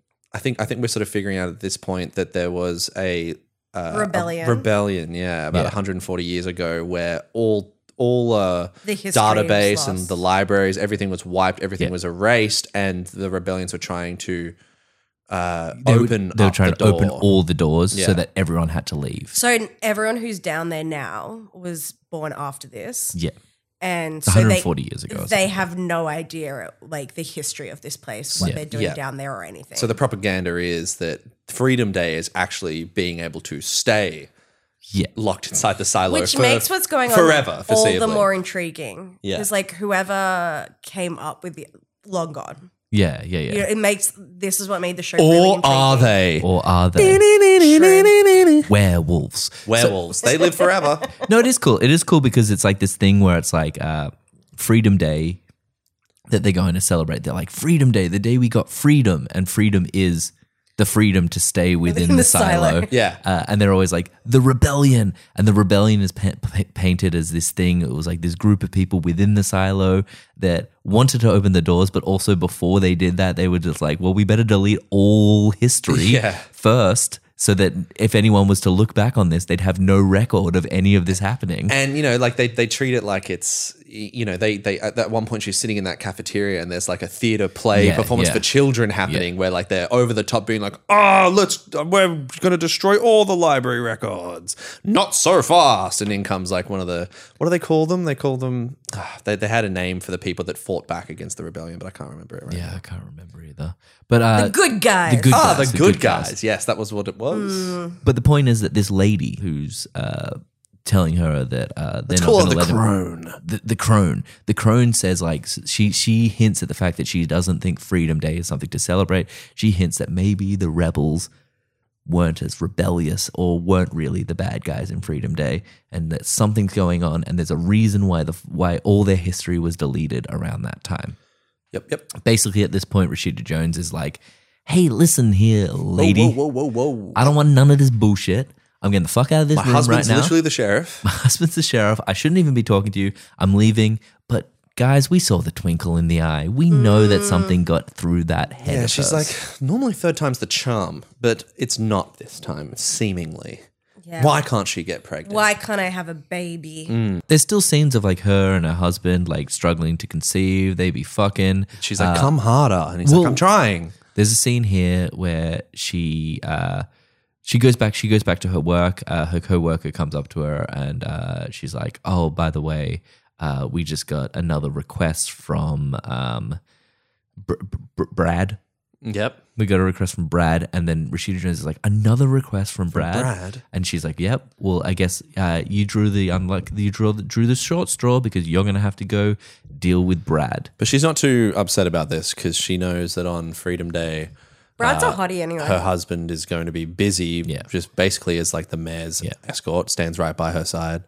I think I think we're sort of figuring out at this point that there was a uh, a Rebellion. rebellion, yeah, about Yeah. one hundred forty years ago, where all all uh, The history database was and lost. the libraries, everything was wiped, everything Yeah. was erased, and the rebellions were trying to uh, They were- open. They were up trying the to open door. all the doors Yeah. so that everyone had to leave. So everyone who's down there now was born after this, Yeah, and so one hundred they, forty years ago. or they something. have no idea like the history of this place, what Yeah. they're doing Yeah. down there or anything. So the propaganda is that Freedom Day is actually being able to stay yeah. locked inside the silo, Which for makes what's going on forever, all the foreseeably. more intriguing. Yeah. Because like whoever came up with the long gone. Yeah, yeah, yeah. You know, it makes this is what made the show. really Or intriguing. are they Or are they werewolves? werewolves? They live forever. No, it is cool. It is cool because it's like this thing where it's like uh, Freedom Day that they're going to celebrate. They're like, Freedom Day, the day we got freedom. And freedom is the freedom to stay within Within the, the silo. silo. Yeah. Uh, and they're always like, the rebellion. And the rebellion is pa- pa- painted as this thing. It was like this group of people within the silo that wanted to open the doors, but also before they did that, they were just like, well, we better delete all history Yeah. first so that if anyone was to look back on this, they'd have no record of any of this happening. And you know, like they, they treat it like it's you know they they at that one point she's sitting in that cafeteria and there's like a theater play Yeah, performance yeah. for children happening where like they're over the top being like, oh, let's we're going to destroy all the library records, not so fast. And in comes like one of the what do they call them? They call them ah, they they had a name for the people that fought back against the rebellion, but I can't remember it right. Yeah, I can't remember either. But uh, The good guys. the good Ah, guys, the, good, guys. Yes, that was what it was. But the point is that this lady who's uh, telling her that uh, they're Let's not call going her to the let crone. Him, the, the crone. The crone says like s- she she hints at the fact that she doesn't think Freedom Day is something to celebrate. She hints that maybe the rebels weren't as rebellious or weren't really the bad guys in Freedom Day, and that something's going on, and there's a reason why the why all their history was deleted around that time. Yep, yep. Basically, at this point, Rashida Jones is like, "Hey, listen here, lady. Whoa, whoa, whoa, whoa. I don't want none of this bullshit. I'm getting the fuck out of this My room right husband's now. literally the sheriff. My husband's the sheriff. I shouldn't even be talking to you. I'm leaving, but guys, we saw the twinkle in the eye. We know that something got through that head Yeah, of she's hers. like, normally third time's the charm, but it's not this time, seemingly. Yeah. Why can't she get pregnant? Why can't I have a baby? Mm. There's still scenes of like her and her husband like struggling to conceive. They be fucking. She's like, come harder. And he's like, well- I'm trying. There's a scene here where she uh, she goes back. She goes back to her work. Uh, her coworker comes up to her and uh, she's like, "Oh, by the way, uh, we just got another request from um, Br- Br- Brad. Yep. We got a request from Brad." And then Rashida Jones is like, "Another request from Brad." Brad? And she's like, "Yep. Well, I guess uh, you drew the unluck. You drew the, drew the short straw because you're gonna have to go deal with Brad." But she's not too upset about this because she knows that on Freedom Day, Brad's a hottie anyway. her husband is going to be busy, Yeah. just basically as like the mayor's Yeah. escort, stands right by her side.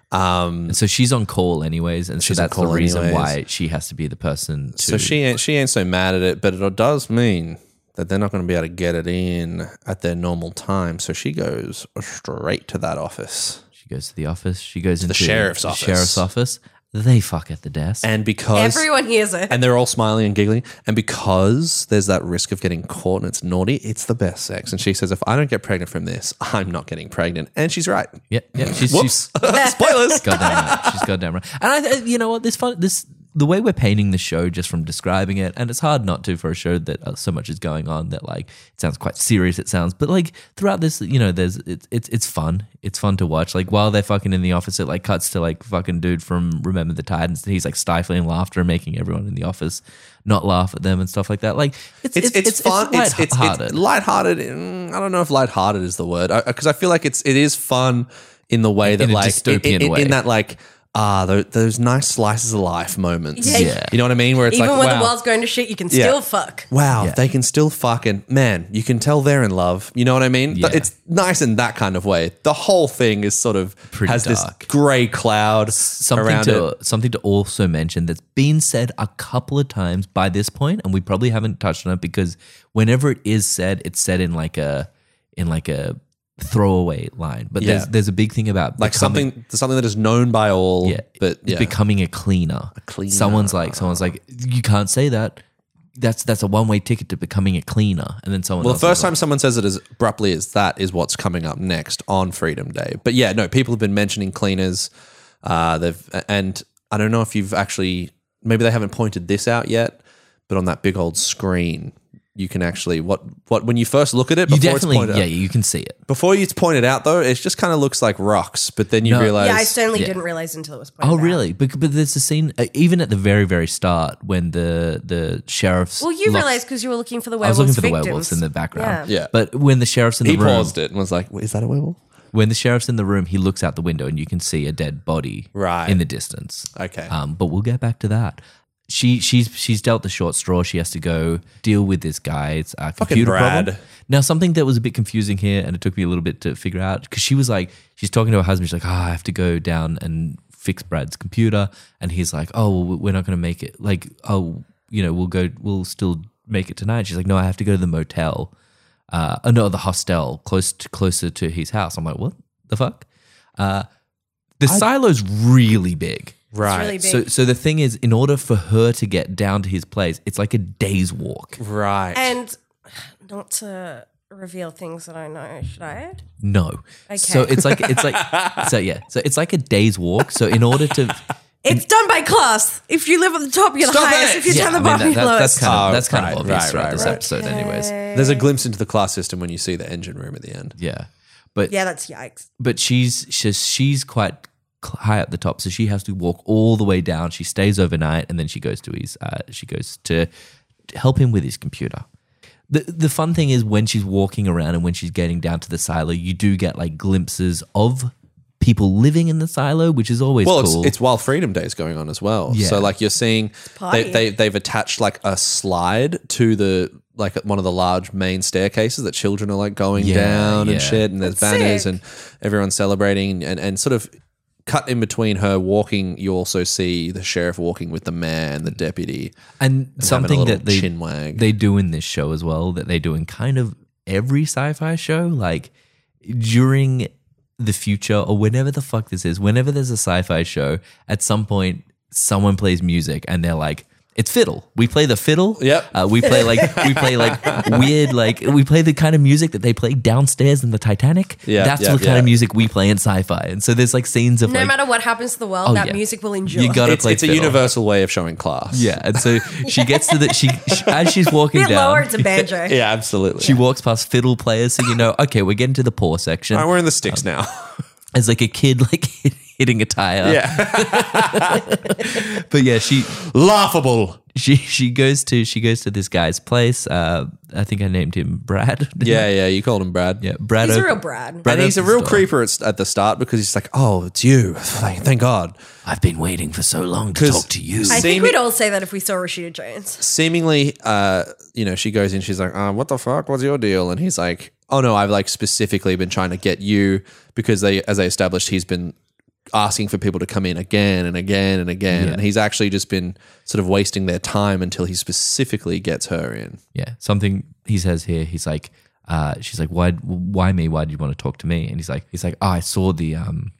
Um, And so she's on call anyways, and so She's on that's the call reason anyways. why she has to be the person to. so she ain't, she ain't so mad at it, but it does mean that they're not going to be able to get it in at their normal time. So she goes straight to that office. She goes to the office. She goes into sheriff's the office. sheriff's office. They fuck at the desk. And because Everyone hears it. and they're all smiling and giggling. And because there's that risk of getting caught and it's naughty, it's the best sex. And she says, if I don't get pregnant from this, I'm not getting pregnant. And she's right. yeah, yeah. She's, Whoops. she's Spoilers. goddamn right. She's goddamn right. And I, you know what? This fun. This the way we're painting the show just from describing it, and it's hard not to for a show that uh, so much is going on that like it sounds quite serious. It sounds, but like throughout this, you know, there's it's it's it's fun. It's fun to watch. Like while they're fucking in the office, it like cuts to like fucking dude from Remember the Titans. He's like stifling laughter and making everyone in the office not laugh at them and stuff like that. Like it's It's, it's, fun. It's, it's, lighthearted. it's lighthearted. Mm, I don't know if lighthearted is the word because I, I feel like it's it is fun in the way that In a like dystopian in, in, way. in that like ah those, those nice slices of life moments. Yeah. Yeah. You know what I mean? Where it's Even like when wow. the world's going to shit, you can Yeah. still fuck. Wow, Yeah. they can still fucking man. You can tell they're in love. You know what I mean? Yeah. It's nice in that kind of way. The whole thing is sort of Pretty has dark. this grey cloud something around to it. something to also mention that's been said a couple of times by this point, and we probably haven't touched on it because whenever it is said, it's said in like a in like a throwaway line. But Yeah. there's there's a big thing about Like becoming- something, something that is known by all. yeah, but it's yeah. becoming a cleaner. A cleaner. Someone's like someone's like you can't say that. That's that's a one way ticket to becoming a cleaner, and then someone. Well, the else is first like, time someone says it as abruptly as that is what's coming up next on Freedom Day. But yeah, no, people have been mentioning cleaners. Uh, they've and I don't know if you've actually maybe they haven't pointed this out yet, but on that big old screen, you can actually what what when you first look at it you before definitely it's pointed yeah out, you can see it. before it's pointed out though, it just kind of looks like rocks. But then you No. realize Yeah, I certainly yeah. didn't realize until it was pointed Oh, out. really? But, but there's a scene, uh, even at the very, very start, when the the sheriff's. Well, you locks- realized because you were looking for the I was werewolves looking for the victims. werewolves in the background. Yeah. But when the sheriff's in the he room, paused it and was like, "Is that a werewolf?" when the sheriff's in the room, he looks out the window and you can see a dead body Right. in the distance. Okay. Um, but we'll get back to that. She she's she's dealt the short straw. She has to go deal with this guy. It's a computer Brad. problem. Now, something that was a bit confusing here, and it took me a little bit to figure out because she was like, she's talking to her husband. She's like, "Oh, I have to go down and fix Brad's computer," and he's like, "Oh, well, we're not going to make it. Like, oh, you know, we'll go. We'll still make it tonight." She's like, "No, I have to go to the motel. Uh, oh, no, the hostel close to, closer to his house." I'm like, "What the fuck?" Uh, the silo's really big. Right. really big. So, so the thing is, in order for her to get down to his place, it's like a day's walk. Right. And not to reveal things that I know, should I? No. Okay. So it's like it's like so yeah. So it's like a day's walk. So in order to It's done by class. If you live at the top, you're the Stop highest. it! If you're yeah, down the I mean, bottom, that- you're that- lowest. that's kind of Oh, that's kind right, of obvious right, throughout right, this right. episode, anyways. There's a glimpse into the class system when you see the engine room at the end. Yeah, but Yeah, that's yikes. but she's she's she's quite cl- high at the top, so she has to walk all the way down. She stays overnight, and then she goes to his uh, she goes to help him with his computer. The the fun thing is when she's walking around and when she's getting down to the silo, you do get like glimpses of people living in the silo, which is always Well, cool. it's, it's while Freedom Day is going on as well. Yeah. So like you're seeing party. they, they they've attached like a slide to the like one of the large main staircases that children are like going Yeah, down yeah. and shit, and there's That's banners sick. and everyone's celebrating and and sort of cut in between her walking. You also see the sheriff walking with the mayor and the deputy. and having a something little that they chin wag. they do in this show as well that they do in kind of every sci-fi show, like during the future or whenever the fuck this is, whenever there's a sci-fi show, at some point someone plays music and they're like, it's fiddle. We play the fiddle. Yep. Uh, we play like we play like weird like we play the kind of music that they play downstairs in the Titanic. Yeah, That's yeah, the kind yeah. of music we play in sci-fi. And so there's like scenes of No like matter what happens to the world, Oh, that yeah. music will endure. you gotta It's, play it's a fiddle. universal way of showing class. Yeah, and so she gets to the she, she as she's walking bit down. lower, it's a banjo. Yeah, absolutely. She walks past fiddle players, so you know, okay, we're getting to the poor section. All right, we're in the sticks now. As like a kid, like hitting a tire. Yeah. But yeah, she Laughable. she she goes to she goes to this guy's place. Uh, I think I named him Brad. Yeah, yeah. You called him Brad. yeah, Brad. He's a op- real Brad. Brad And he's a opens real the door. creeper at, at the start because he's like, oh, it's you. Thank, thank God. I've been waiting for so long to 'Cause- talk to you. I See think me- we'd all say that if we saw Rashida Jones. Seemingly, uh, you know, she goes in, she's like, uh, what the fuck? What's your deal? And he's like, oh no, I've like specifically been trying to get you because they, as they established, he's been asking for people to come in again and again and again. Yeah. And he's actually just been sort of wasting their time until he specifically gets her in. Yeah, something he says here. He's like, uh, she's like, why, why me? Why do you want to talk to me? And he's like, he's like, oh, I saw the um,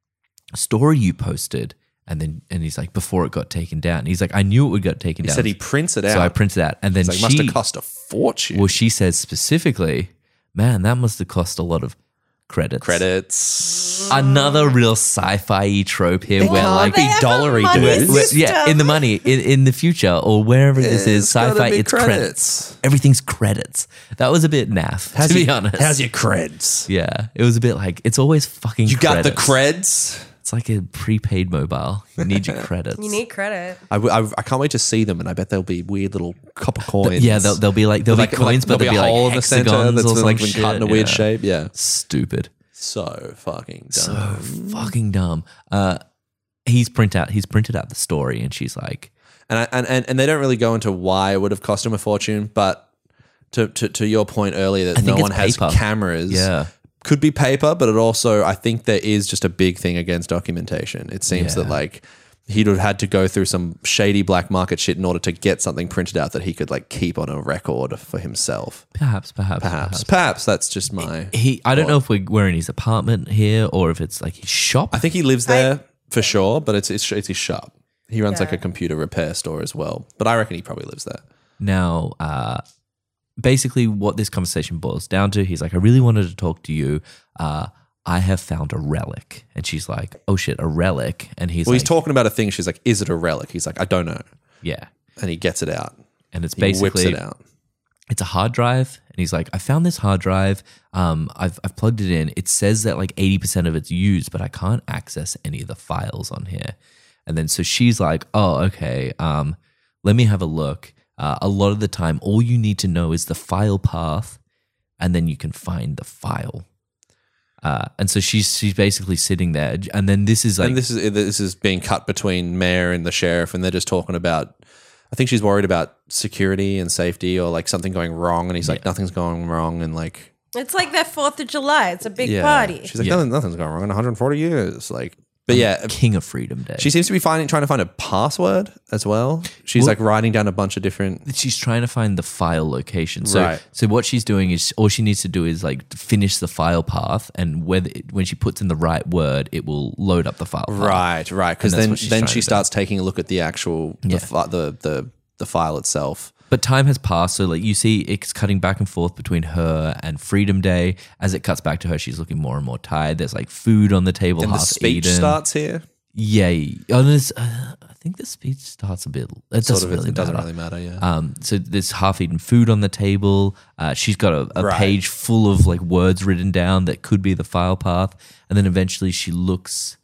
story you posted, and then and he's like, before it got taken down. And he's like, I knew it would get taken He down. said he prints it out. so I printed it out, and then He's like, she must have cost a fortune. well, she says specifically, man, that must have cost a lot of credits. Credits. Another real sci-fi trope here, where can't like be They have a dollary, money dude. Where- system. yeah, in the money, in, in the future, or wherever this is, It's gotta sci-fi, be it's credits. credits. Everything's credits. That was a bit naff, to be honest. How's your creds? Yeah, it was a bit like, it's always fucking You got the credits. creds? It's like a prepaid mobile. You need your credits. You need credit. I, w- I, I can't wait to see them, and I bet there'll be weird little copper coins. Yeah, they'll, they'll be like, there'll like, be coins, like, but there'll they'll be, a hole like in the center hexagons that's or like some been cut in a shit. weird Yeah. shape. Yeah, Stupid. so fucking dumb. So fucking dumb. Uh, he's print out. He's printed out the story, and she's like, And, I, and and and they don't really go into why it would have cost him a fortune, but to to, to your point earlier that I think no it's one has paper. cameras. Yeah. Could be paper, but it also I think there is just a big thing against documentation. It seems Yeah. that like he'd have had to go through some shady black market shit in order to get something printed out that he could like keep on a record for himself. perhaps, perhaps, Perhaps, perhaps that's just my. He. I don't know if we're, we're in his apartment here or if it's like his shop. I think he lives there for sure, but it's it's, it's his shop. He runs like Yeah. a computer repair store as well, but I reckon he probably lives there. Now, uh, basically, what this conversation boils down to, he's like, I really wanted to talk to you. Uh, I have found a relic. And she's like, oh shit, a relic. And he's Well, like, he's talking about a thing. She's like, "Is it a relic?" He's like, "I don't know," yeah. and he gets it out. And it's He whips basically, it out. it's a hard drive. And he's like, I found this hard drive. Um, I've, I've plugged it in. It says that like eighty percent of it's used, but I can't access any of the files on here. And then so she's like, oh, okay. Um, let me have a look. Uh, a lot of the time, all you need to know is the file path, and then you can find the file. Uh, and so she's she's basically sitting there, and then this is like and this is this is being cut between Mayor and the sheriff, and they're just talking about. I think she's worried about security and safety, or like something going wrong, and he's like, "Nothing's going wrong," and like, It's like their fourth of July. It's a big yeah, party. she's like, Yeah. "Nothing, nothing's going wrong in one hundred forty years." Like, but yeah, King of Freedom Day. she seems to be finding trying to find a password as well. She's Well- like writing down a bunch of different. She's trying to find the file location. So, Right. so what she's doing is all she needs to do is like finish the file path, and whether it, when she puts in the right word, it will load up the file. path. Right, right. Because And that's then what she's then trying she to do. starts taking a look at the actual the Yeah. fi- the, the the file itself. But time has passed, so like you see, it's cutting back and forth between her and Freedom Day. As it cuts back to her, she's looking more and more tired. There's like food on the table, And the half speech eaten. starts here. Yay! Oh, there's, uh, I think the speech starts a bit. It doesn't Sort of, really it doesn't matter. really matter. Yeah. Um, so there's half-eaten food on the table. Uh, she's got a, a Right. page full of like words written down that could be the file path, and then eventually she looks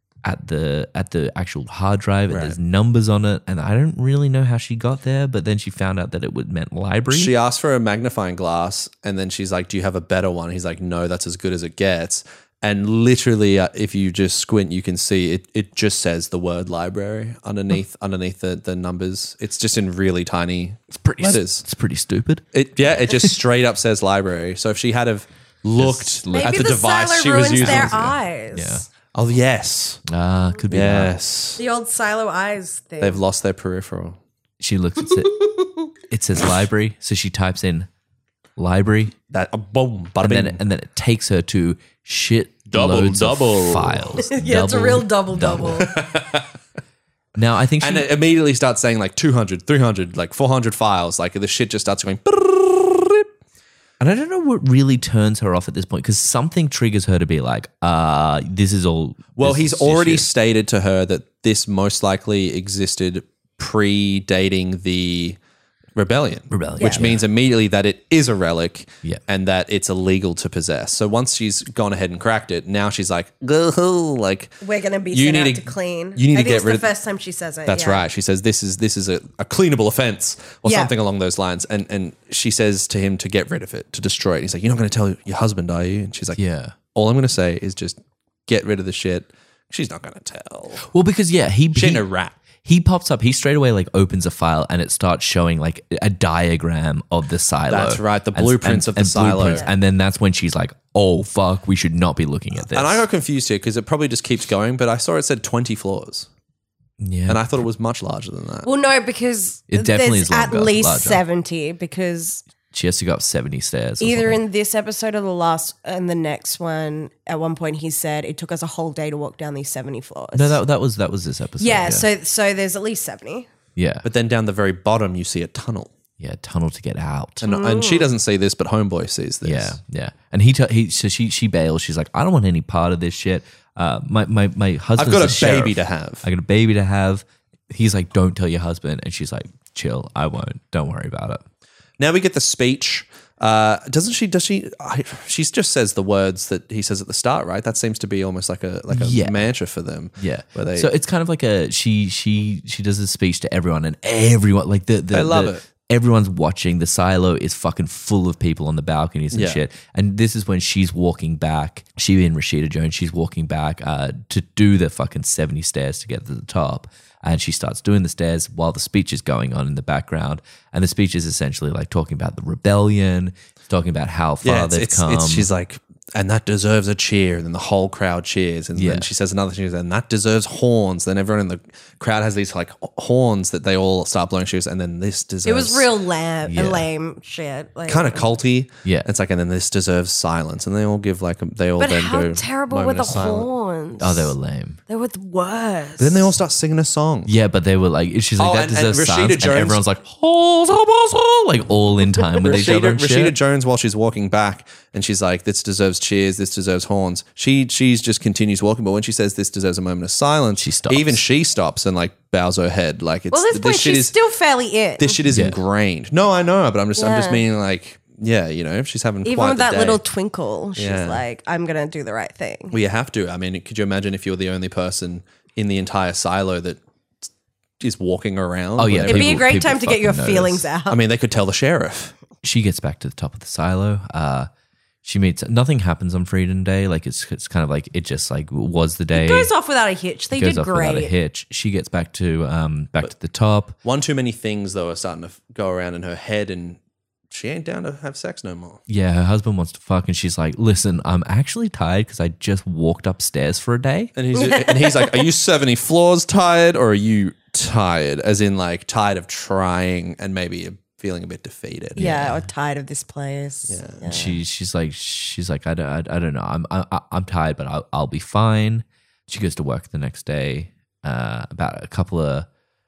at the at the actual hard drive, and Right. there's numbers on it. And I don't really know how she got there, but then she found out that it would meant library. She asked for a magnifying glass, and then she's like, "Do you have a better one?" He's like, "No, that's as good as it gets." And literally, uh, if you just squint, you can see it. It just says the word library underneath underneath the, the numbers. It's just in really tiny it's pretty. letters. It's pretty stupid. It yeah, it just straight up says library. So if she had have looked look- at Maybe the, the, device silo she was ruins using, their eyes. Yeah. oh yes, Ah, could be. that. yes, The old silo eyes thing. they've lost their peripheral. She looks at it. It says library, so she types in library. That uh, boom, bada and then bing. and then it takes her to shit Double, loads double. of files. yeah, it's a Double, real double double. Now, I think she, And it immediately starts saying like two hundred, three hundred, like four hundred files. Like the shit just starts going. and I don't know what really turns her off at this point because something triggers her to be like, uh, this is all. Well, this he's is already shit. stated to her that this most likely existed predating the rebellion. Rebellion, Which yeah. means immediately that it is a relic Yeah. and that it's illegal to possess. So once she's gone ahead and cracked it, now she's like, "Go," like We're gonna be You sent need out to- to clean. you need I to think get it's rid the of- first time she says it. That's yeah. right. She says this is this is a, a cleanable offense or Yeah. something along those lines. And and she says to him to get rid of it, to destroy it. He's like, "You're not going to tell your husband, are you?" And she's like, Yeah. All I'm going to say is just get rid of the shit. She's not going to tell. Well, because yeah, he She he, ain't a rat. he pops up. He straight away like opens a file and it starts showing like a diagram of the silo. That's right, the And- blueprints of the silo. blueprints. And then that's when she's like, "Oh fuck, we should not be looking at this." And I got confused here because it probably just keeps going, but I saw it said twenty floors. yeah, And I thought it was much larger than that. Well, no, because It definitely there's is at longer, least larger. seventy. Because she has to go up seventy stairs. or either something. in this episode or the last and the next one, at one point he said it took us a whole day to walk down these seventy floors. no, that that was that was this episode. yeah, yeah, so so there's at least seventy. yeah, But then down the very bottom, you see a tunnel. yeah, tunnel to get out. And, and she doesn't see this, but Homeboy sees this. Yeah, yeah. And he, t- he so she she bails. She's like, I don't want any part of this shit. Uh, my my my husband's I've got the a baby sheriff. to have. I got a baby to have. He's like, don't tell your husband. And she's like, chill. I won't. Don't worry about it. Now we get the speech. Uh, doesn't she? Does she? I, she just says the words that he says at the start, right? That seems to be almost like a like a Yeah. mantra for them. Yeah. where they. so it's kind of like a she she she does a speech to everyone and everyone like the the I love the- it. Everyone's watching. The silo is fucking full of people on the balconies and Yeah. shit. And this is when she's walking back. She and Rashida Jones, she's walking back uh, to do the fucking seventy stairs to get to the top. And she starts doing the stairs while the speech is going on in the background. And the speech is essentially like talking about the rebellion, talking about how far yeah, it's, they've it's, come. it's she's like, and that deserves a cheer. And then the whole crowd cheers. And Yeah. then she says another thing, and that deserves horns. Then everyone in the crowd has these like horns that they all start blowing cheers. And then this deserves. It was real lame, Yeah. lame shit. Like, kind of culty. Yeah. It's like, and then this deserves silence. And they all give like, a, they all But then how go. terrible were moment the of silence. horns? oh, they were lame. They were the worst. But then they all start singing a song. Yeah, but they were like, she's like, Oh, that and- and deserves Rashida silence. And Jones- everyone's like, "Oh, like all in time with each other Rashida, and Rashida shit. Jones, while she's walking back, and she's like, "This deserves cheers. This deserves horns." She she's just continues walking, but when she says, "This deserves a moment of silence," She stops. Even she stops and like bows her head, like it's well, at this point, shit she's is still fairly in. this shit is Yeah. ingrained. No, I know, but I'm just I'm just Yeah. meaning like, yeah, you know, if she's having Even quite with the that day. little twinkle, she's Yeah. like, I'm going to do the right thing. Well, you have to. I mean, could you imagine if you were the only person in the entire silo that is walking around? Oh, yeah. It'd be a People- great people time to get your fucking notice. feelings out. I mean, they could tell the sheriff. She gets back to the top of the silo. Uh, she meets, nothing happens on Freedom Day. Like it's, it's kind of like, it just like was the day. It goes off without a hitch. They It goes did off without a great. hitch. She gets back to, um, back to the top. One too many things though are starting to f- go around in her head, and she ain't down to have sex no more. Yeah, her husband wants to fuck, and she's like, "Listen, I'm actually tired because I just walked upstairs for a day." And he's and he's like, "Are you seventy floors tired, or are you tired? As in, like, tired of trying and maybe feeling a bit defeated?" Yeah, or tired of this place. Yeah. And she she's like she's like I don't I, I don't know I'm I, I'm tired but I'll I'll be fine. She goes to work the next day. Uh, about a couple of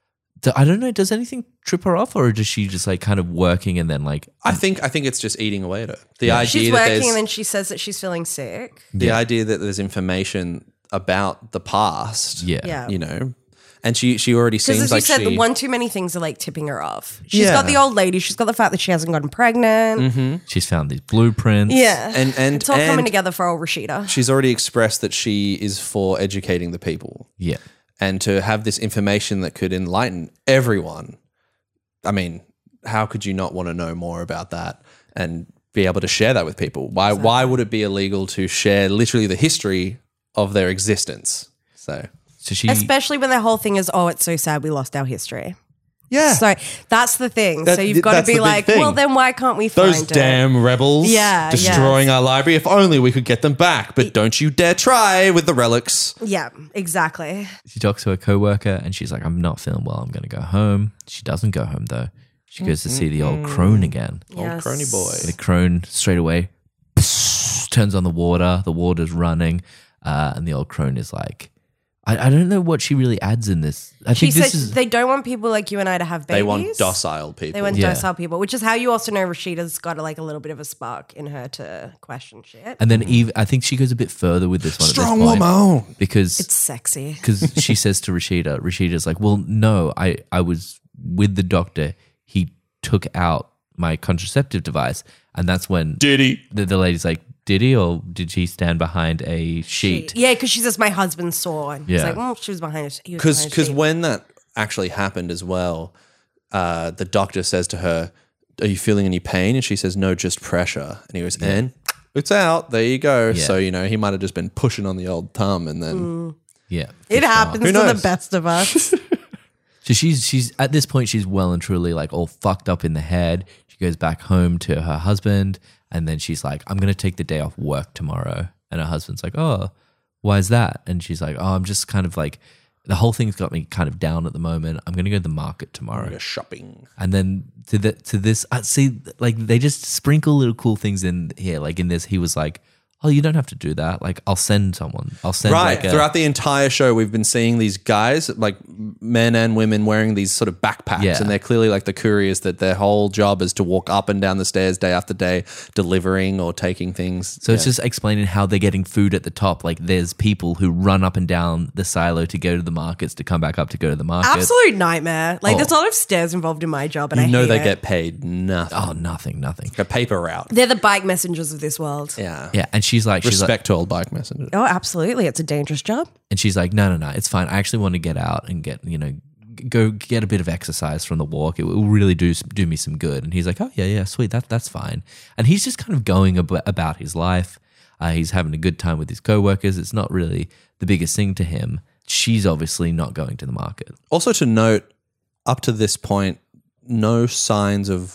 I don't know. Does anything trip her off, or does she just like kind of working and then like I think I think it's just eating away at her. The idea She's that working there's and then she says that she's feeling sick. the idea that there's information about the past. yeah Yeah. you know, and she she already Because seems as you like said, she. the one too many things are like tipping her off. She's Yeah. got the old lady. She's got the fact that she hasn't gotten pregnant. she's found these blueprints. Yeah. and and it's all and coming together for old Rashida. she's already expressed that she is for educating the people. yeah. And to have this information that could enlighten everyone, I mean, how could you not want to know more about that and be able to share that with people? Why why would it be illegal to share literally the history of their existence? So So she Especially when the whole thing is, oh, it's so sad we lost our history. yeah, So that's the thing. That- so you've got to that's be the big like, thing. well, then why can't we those find it? damn rebels, Yeah, destroying yes. our library. If only we could get them back, but don't you dare try with the relics. Yeah, exactly. she talks to her coworker and she's like, "I'm not feeling well. I'm going to go home." She doesn't go home though. She goes to see the old crone again. Yes. Old crony boy. The crone straight away turns on the water. The water's running, uh, and the old crone is like, I, I don't know what she really adds in this. I She think said this is they don't want people like you and I to have babies. They want docile people. They want Yeah. docile people, which is how you also know Rashida's got like a little bit of a spark in her to question shit. and then Eve. I think she goes a bit further with this one. Strong at this point woman. because It's sexy. because she says to Rashida, Rashida's like, well, no, I, I was with the doctor. He took out my contraceptive device. And that's when Did he? the, the lady's like, did he or did she stand behind a sheet? Yeah, because she says my husband saw, and he's Yeah. like, oh, she was behind it. Because because when that actually happened as well, uh, the doctor says to her, "Are you feeling any pain?" And she says, "No, just pressure." And he goes, "And it's out. There you go." Yeah. So you know he might have just been pushing on the old thumb, and then Yeah. it for sure. happens Who to the knows? best of us. So she's she's at this point she's well and truly like all fucked up in the head. She goes back home to her husband, and then she's like, "I'm gonna take the day off work tomorrow." And her husband's like, "Oh, why is that?" And she's like, "Oh, I'm just kind of like the whole thing's got me kind of down at the moment. I'm gonna go to the market tomorrow." go shopping. And then to the to this, I see like they just sprinkle little cool things in here. Like in this, he was like, "Oh, you don't have to do that. Like I'll send someone. I'll send Right. like a, Throughout the entire show, we've been seeing these guys, like men and women, wearing these sort of backpacks, Yeah. and they're clearly like the couriers that their whole job is to walk up and down the stairs day after day, delivering or taking things. So it's just explaining how they're getting food at the top. Like there's people who run up and down the silo to go to the markets, to come back up to go to the market. Absolute nightmare. Like Oh. there's a lot of stairs involved in my job, and you I know hate they it. get paid nothing. Oh, nothing, nothing. A paper route. They're the bike messengers of this world. Yeah. Yeah, and she's like, she's like, Respect to old bike messengers. Oh, absolutely. It's a dangerous job. and she's like, no, no, no, it's fine. I actually want to get out and get, you know, g- go get a bit of exercise from the walk. It will really do do me some good. And he's like, oh yeah, yeah, sweet, that that's fine. And he's just kind of going ab- about his life. Uh, he's having a good time with his coworkers. It's not really the biggest thing to him. She's obviously not going to the market. Also to note, up to this point, no signs of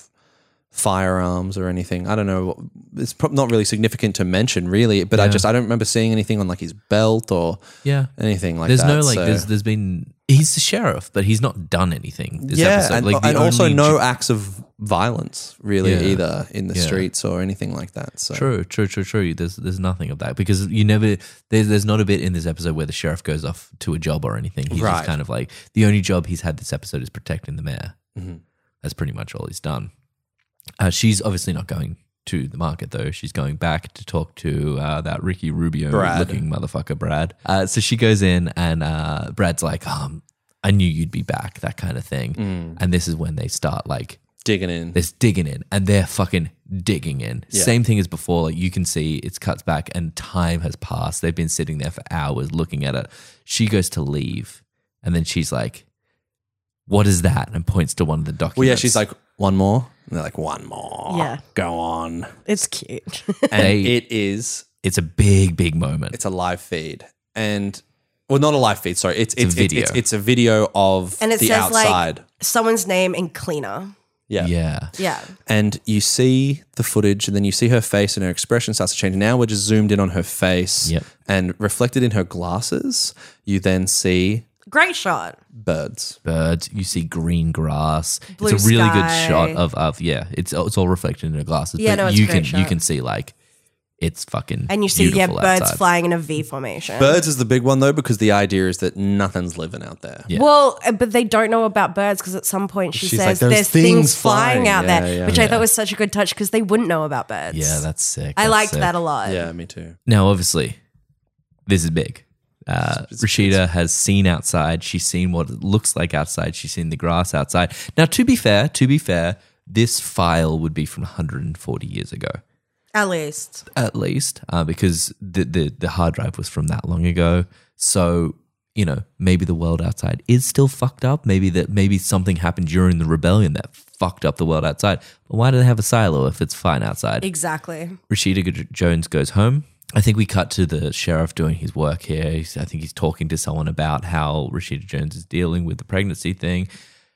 firearms or anything. I don't know. It's pro- not really significant to mention, really. But I Yeah. just I don't remember seeing anything on like his belt or Yeah. anything like There's that. no like, so- there's there's been he's the sheriff, but he's not done anything. This yeah, episode. and, Like, the and also only no ju- acts of violence really Yeah. either in the Yeah. streets or anything like that. So True, true, true, true. There's there's nothing of that because you never there's there's not a bit in this episode where the sheriff goes off to a job or anything. He's Right. just kind of like the only job he's had this episode is protecting the mayor. Mhm. That's pretty much all he's done. Uh, she's obviously not going to the market though. She's going back to talk to uh, that Ricky Rubio Brad. looking motherfucker, Brad. Uh, so she goes in and uh, Brad's like, um, I knew you'd be back, that kind of thing. Mm. And this is when they start like digging in. There's digging in, and they're fucking digging in. Yeah. Same thing as before. Like you can see, it's cuts back, and time has passed. They've been sitting there for hours looking at it. She goes to leave, and then she's like, "What is that?" and points to one of the documents. Well, yeah, she's like, one more. And they're like, one more. Yeah. Go on. It's cute. And They- it is, "It's a big, big moment." it's a live feed. And, well, not a live feed, sorry. It's, a it's, it's, video. it's, it's a video of And it the says outside. like someone's name in cleaner. yeah. yeah, Yeah. And you see the footage, and then you see her face, and her expression starts to change. Now we're just zoomed in on her face, Yep. and reflected in her glasses, you then see Great shot. birds. birds. You see green grass. Blue it's a really sky. good shot of of yeah. It's it's all reflected in her glasses. Yeah, but no, it's a you great can you shot. can see like it's fucking And you see, yeah, beautiful birds outside. flying in a V formation. Birds is the big one, though, because the idea is that nothing's living out there. Yeah. Well, uh, but they don't know about birds because at some point she She's says like, "There's there's things things, flying, flying." out Yeah, there, yeah. which I Yeah. thought was such a good touch because they wouldn't know about birds. Yeah, that's sick. I That's liked sick. that a lot. Yeah, me too. Now, obviously, this is big. Uh, Rashida has seen outside. She's seen what it looks like outside. She's seen the grass outside. Now, to be fair, to be fair, this file would be from one hundred forty years ago, At least. at least, uh, because the, the the hard drive was from that long ago. So, you know, maybe the world outside is still fucked up. Maybe that maybe something happened during the rebellion that fucked up the world outside. But why do they have a silo if it's fine outside? Exactly. Rashida G- Jones goes home. I think we cut to the sheriff doing his work here. He's, I think he's talking to someone about how Rashida Jones is dealing with the pregnancy thing.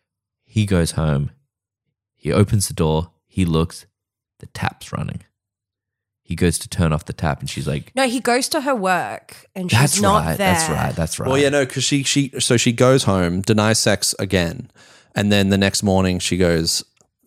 He goes home. He opens the door. He looks. The tap's running. He goes to turn off the tap, and she's like, No, he goes to her work and she's "That's not right. there. That's right. That's right." Well, yeah, no, because she, she, so she goes home, denies sex again. And then the next morning she goes,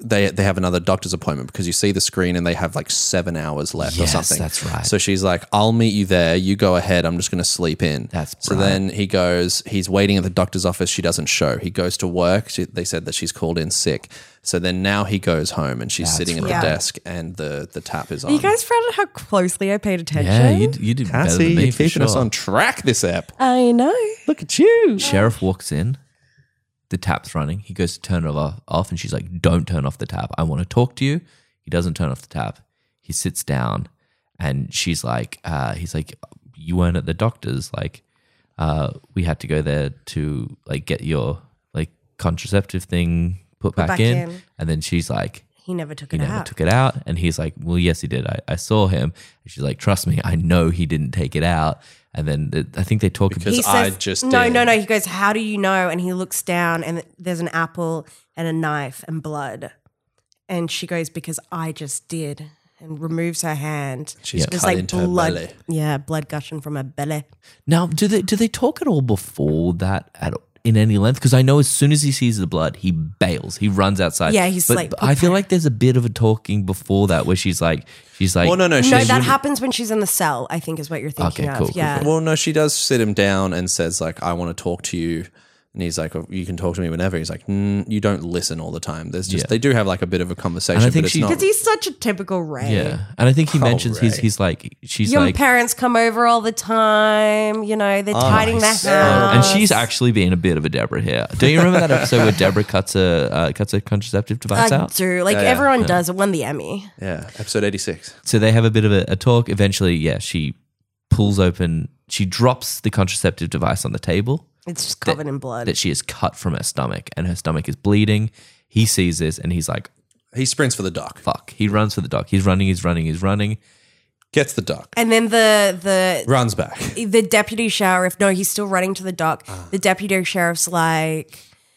they they have another doctor's appointment because you see the screen and they have like seven hours left Yes, or something. that's right. So she's like, I'll meet you there. You go ahead. I'm just going to sleep in. That's so right. then he goes, he's waiting at the doctor's office. She doesn't show. He goes to work. She, they said that she's called in sick. So then now he goes home and she's That's sitting at right. the desk and the, the tap is on. You guys found out how closely I paid attention? Yeah, you, you did better Cassie, than me you're for keeping sure. us on track this ep. I know. Look at you. Sheriff walks in, the tap's running. He goes to turn it off, off, and she's like, "Don't turn off the tap. I want to talk to you." He doesn't turn off the tap. He sits down, and she's like, uh, "He's like, you weren't at the doctor's. Like, uh, we had to go there to like get your like contraceptive thing put, back, back in. in. And then she's like, He never took he it never out. took it out. And he's like, well, yes, he did. I, I saw him. And she's like, trust me, I know he didn't take it out. And then the, I think they talk Because He I says, just no, did. no, no. He goes, how do you know? And he looks down and there's an apple and a knife and blood. And she goes, because I just did. And removes her hand. She's There's cut into her blood. belly. Yeah, blood gushing from her belly. Now, do they do they talk at all before that at in any length? Because I know as soon as he sees the blood, he bails. He runs outside. Yeah, he's but, like, but I feel like there's a bit of a talking before that where she's like, she's like, Well, no, no. No, she's- that happens when she's in the cell, I think is what you're thinking Okay, of. cool, cool, yeah. Well, no, she does sit him down and says like, I want to talk to you. And he's like, oh, you can talk to me whenever. He's like, mm, you don't listen all the time. There's just, Yeah. they do have like a bit of a conversation, And I think but it's she- not. Because he's such a typical Ray. yeah. And I think he Oh, mentions he's Ray. he's like, she's Your like, parents come over all the time. You know, they're tidying the house. and she's actually being a bit of a Deborah here. Do you remember that episode where Deborah cuts a uh, cuts a contraceptive device I out? do. Like Yeah, yeah. everyone does. It won the Emmy. Yeah, episode eighty-six. So they have a bit of a, a talk. Eventually, yeah, she pulls open, she drops the contraceptive device on the table It's just covered in blood. that she is cut from her stomach, and her stomach is bleeding. He sees this and he's like, He sprints for the dock, fuck. He runs for the dock. He's running, he's running, he's running. gets the dock, and then the the runs back. the deputy sheriff. No, he's still running to the dock. Ah. The deputy sheriff's like,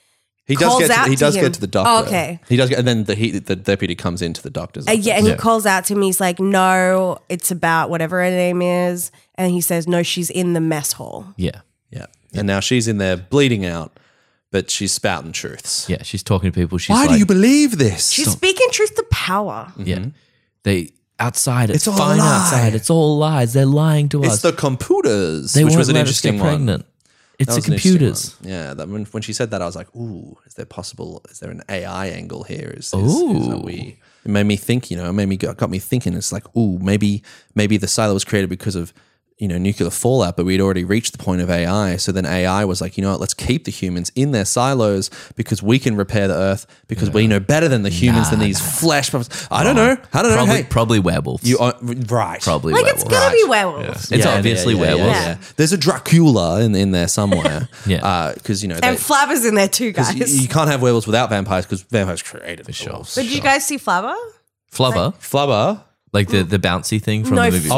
He does Calls get. out To, he to does him. get to the doctor. Oh, okay. He does get, and then the he, the deputy comes into the doctor's. uh, office. yeah, and Yeah. he calls out to him. He's like, no, it's about whatever her name is. And he says, no, she's in the mess hall. Yeah. yeah. And now she's in there bleeding out, but she's spouting truths. Yeah. She's talking to people. She's Why like, do you believe this? She's speaking truth to power. yeah. They, outside, it's, It's all fine a lie. outside. It's all lies. They're lying to it's us. the computers, they which won't was an let us get interesting one. pregnant. It's That the was an interesting computers. one. Yeah, that when, when she said that, I was like, "Ooh, is there possible? Is there an A I angle here? Is, is, is that Ooh. we?" It made me think. You know, it made me got, got me thinking. It's like, "Ooh, maybe maybe the silo was created because of you know nuclear fallout, but we'd already reached the point of A I. So then A I was like, you know what? Let's keep the humans in their silos because we can repair the Earth because we know better than the humans than these flesh puppets. I don't know. I don't know. Probably, Hey, probably werewolves. you are right. probably Like, werewolves. it's going to be werewolves. It's Yeah, obviously yeah, yeah, werewolves. yeah, yeah. There's a Dracula in in there somewhere. Yeah. because you know And they, Flabber's in there too, guys. you, you can't have werewolves without vampires because vampires created for sure. but did you guys see Flabber? Flubber, Flubber. like the, the bouncy thing from No, the movie. Flabber.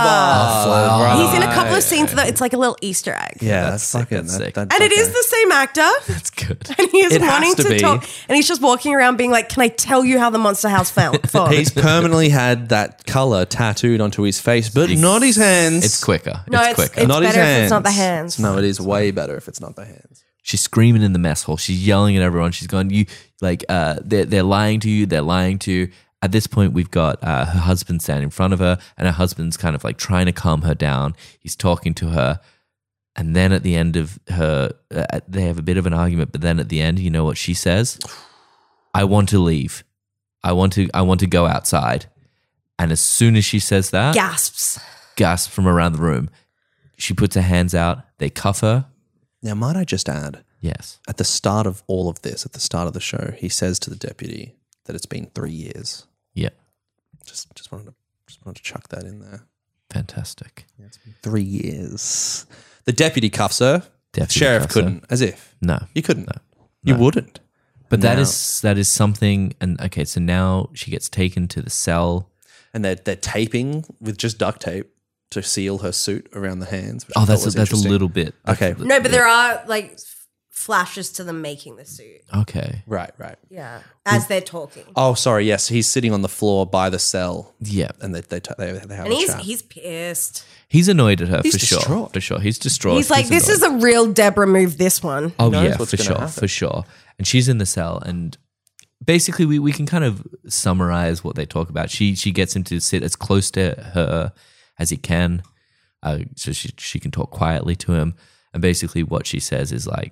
Flabber. He's in a couple of scenes that it's like a little Easter egg. Yeah, That's that's, sick, fucking. that's that- sick. that- And it is okay. the same actor. That's good. And he is It has wanting to to, be. talk. And he's just walking around being like, can I tell you how the Monster House felt? felt? He's permanently had that color tattooed onto his face, but not his hands. It's quicker. No, it's it's- quicker. it's- not his better if hands. it's not the hands. No, it is way better if it's not the hands. She's screaming in the mess hall. She's yelling at everyone. She's going, "You like uh, they're they're lying to you. They're lying to you." At this point, we've got uh, her husband standing in front of her, and her husband's kind of like trying to calm her down. He's talking to her, and then at the end of her, uh, they have a bit of an argument. But then at the end, you know what she says? "I want to leave. I want to. I want to go outside." And as soon as she says that, Gasps. gasp from around the room. She puts her hands out. They cuff her. Now, might I just add, Yes. at the start of all of this, at the start of the show, he says to the deputy that it's been three years. Yeah. Just, just wanted to, just wanted to chuck that in there. Fantastic. Three years. The deputy cuffs her. Deputy Sheriff cuffs her. couldn't, as if No. you couldn't. No. You No. wouldn't. But that Now- is that is something. And okay, so now she gets taken to the cell. And they're they're taping with just duct tape to seal her suit around the hands. Which I Oh, thought that's a, was that's a interesting. little bit. that's Okay. a- No, but there are like f- flashes to them making the suit. Okay. Right, right. Yeah. As they're talking. Oh, sorry. Yes, he's sitting on the floor by the cell, Yeah. and they they, they, they have And a he's chat. he's pissed. He's annoyed at her He's for sure. distraught. For sure. He's distraught. He's like, this annoyed. is a real Deborah move, this one. Oh knows yeah, what's for gonna sure, happen. for sure. And she's in the cell, and basically, we, we can kind of summarize what they talk about. She she gets him to sit as close to her as he can, uh, so she she can talk quietly to him. And basically, what she says is like,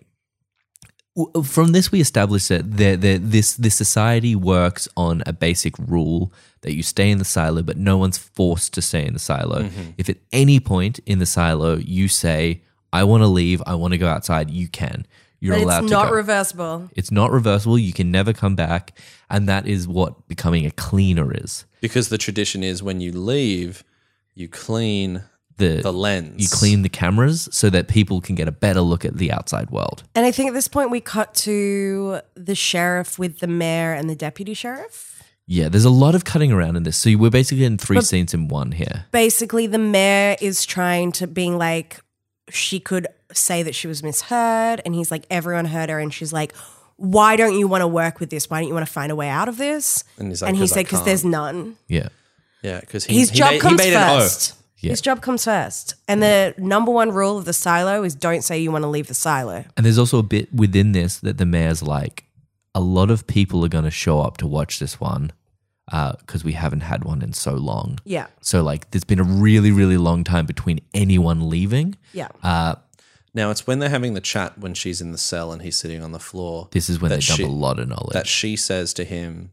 w- from this we establish that the, the, this this society works on a basic rule that you stay in the silo, but no one's forced to stay in the silo. Mm-hmm. If at any point in the silo you say, "I want to leave, I want to go outside," you can. You're But allowed it's to not go. reversible. It's not reversible. You can never come back. And that is what becoming a cleaner is. Because the tradition is when you leave, you clean The, the lens. You clean the cameras so that people can get a better look at the outside world. And I think at this point we cut to the sheriff with the mayor and the deputy sheriff. Yeah, there's a lot of cutting around in this. So we're basically in three scenes in one here. Basically, the mayor is trying to being like, she could say that she was misheard, and he's like, everyone heard her, and she's like, why don't you want to work with this? Why don't you want to find a way out of this? And he's like, and he 'Cause I said, because can't." there's none. Yeah. Yeah, because he, His he job made, comes he made an first. oath. Yeah. His job comes first. And the number one rule of the silo is don't say you want to leave the silo. And there's also a bit within this that the mayor's like, a lot of people are going to show up to watch this one because we haven't had one in so long. Yeah. So like there's been a really, really long time between anyone leaving. Yeah. Uh, Now, it's when they're having the chat when she's in the cell and he's sitting on the floor. This is when that they dump she- a lot of knowledge. That she says to him,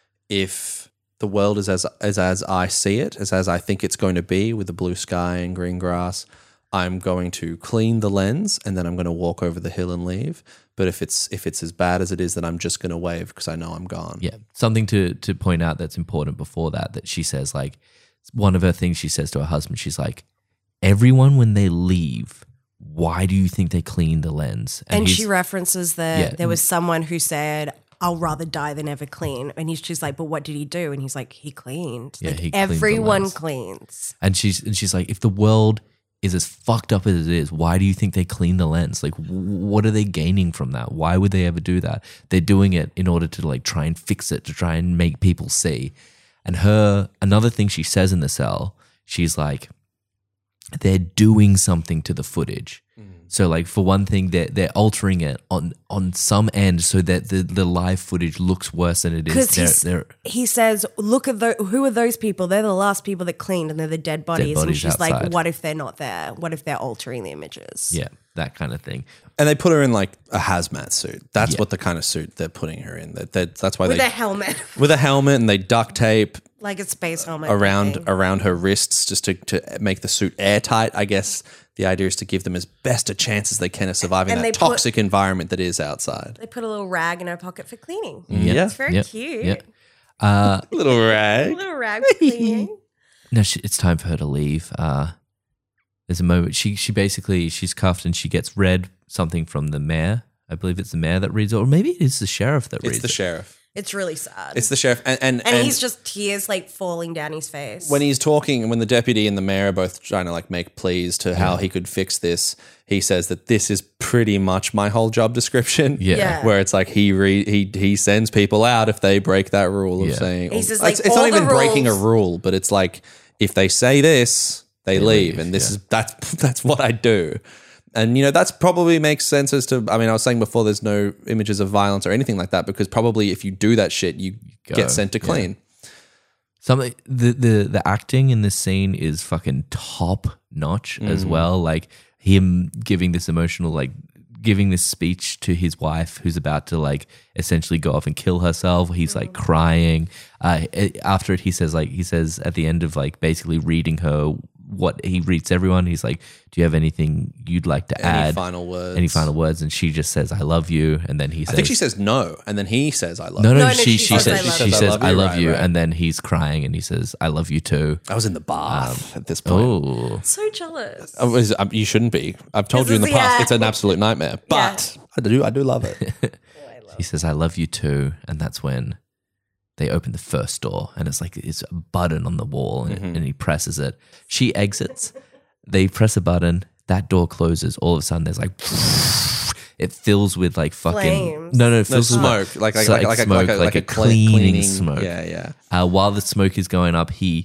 if the world is as, as as I see it, as as I think it's going to be with the blue sky and green grass, I'm going to clean the lens and then I'm going to walk over the hill and leave. But if it's if it's as bad as it is, then I'm just going to wave because I know I'm gone. Yeah, something to to point out that's important before that, that she says, like, one of her things she says to her husband, she's like, everyone when they leave, why do you think they clean the lens? And he's- she references that Yeah. there was someone who said, I'll rather die than ever clean. And he's she's like, but what did he do? And he's like, he cleaned. Yeah, like, he cleaned the everyone lens. cleans. and she's and she's like, if the world is as fucked up as it is, why do you think they clean the lens? Like, w- what are they gaining from that? Why would they ever do that? They're doing it in order to like try and fix it, to try and make people see. And her, another thing she says in the cell, she's like, they're doing something to the footage. So like for one thing, they're, they're altering it on, on some end so that the, the live footage looks worse than it is. Because They're, he's- they're, he says, look at the, who are those people? They're the last people that cleaned and they're the dead bodies. and bodies she's like, outside. what if they're not there? What if they're altering the images? yeah, that kind of thing. And they put her in like a hazmat suit. That's Yeah. what the kind of suit they're putting her in. That, that that's why With they a helmet, with a helmet and they duct tape like a space helmet. around thing. around her wrists just to, to make the suit airtight. I guess the idea is to give them as best a chance as they can of surviving And that they put- toxic environment that is outside. They put a little rag in her pocket for cleaning. Yeah. It's very Yep, cute. yep. Uh, Little A rag. little rag for cleaning. No, she, it's time for her to leave. Uh, there's a moment she she basically she's cuffed and she gets read something from the mayor. I believe it's the mayor that reads it, or maybe it's the sheriff that reads It's the it. sheriff. It's really sad. It's the sheriff, and and, and, he's just tears like falling down his face. when he's talking, when the deputy and the mayor are both trying to like make pleas to how he could fix this, he says that this is pretty much my whole job description. Yeah. Yeah. Where it's like he re- he he sends people out if they break that rule of Yeah. saying He says, it's, like, it's not all the even breaking a rules- rule, but it's like if they say this, they, leave, leave, and this yeah. is that's that's what I do. And, you know, that's probably makes sense as to, I mean, I was saying before there's no images of violence or anything like that because probably if you do that shit, you Go, get sent to yeah. clean. Something the, the the acting in this scene is fucking top notch as well. Like him giving this emotional, like giving this speech to his wife who's about to like essentially go off and kill herself. He's like crying. Uh, it- after it, he says like he says at the end of like basically reading her what he reads to everyone. He's like, "Do you have anything you'd like to Any add? final words? Any final words?" And she just says, "I love you." And then he says, I think she says no, and then he says, I love No, you. no, No, no, she, she she says, says, "I love she you." says, I love right, you. right. And then he's crying and he says, I love you too. I was in the bath at this point. Oh, so jealous. I was- um, you shouldn't be. I've told This you in the is- past, yeah. it's an absolute nightmare. But I do, I do love it. he says, I love you too. And that's when they open the first door and it's like, it's a button on the wall and, Mm-hmm. and he presses it. She exits. They press a button. That door closes. All of a sudden there's like, it fills with like fucking, Flames. no, no, it No fills smoke, with like like so like, like, smoke, a, like, a, like a cle- cleaning smoke. Yeah, yeah. Uh, while the smoke is going up, he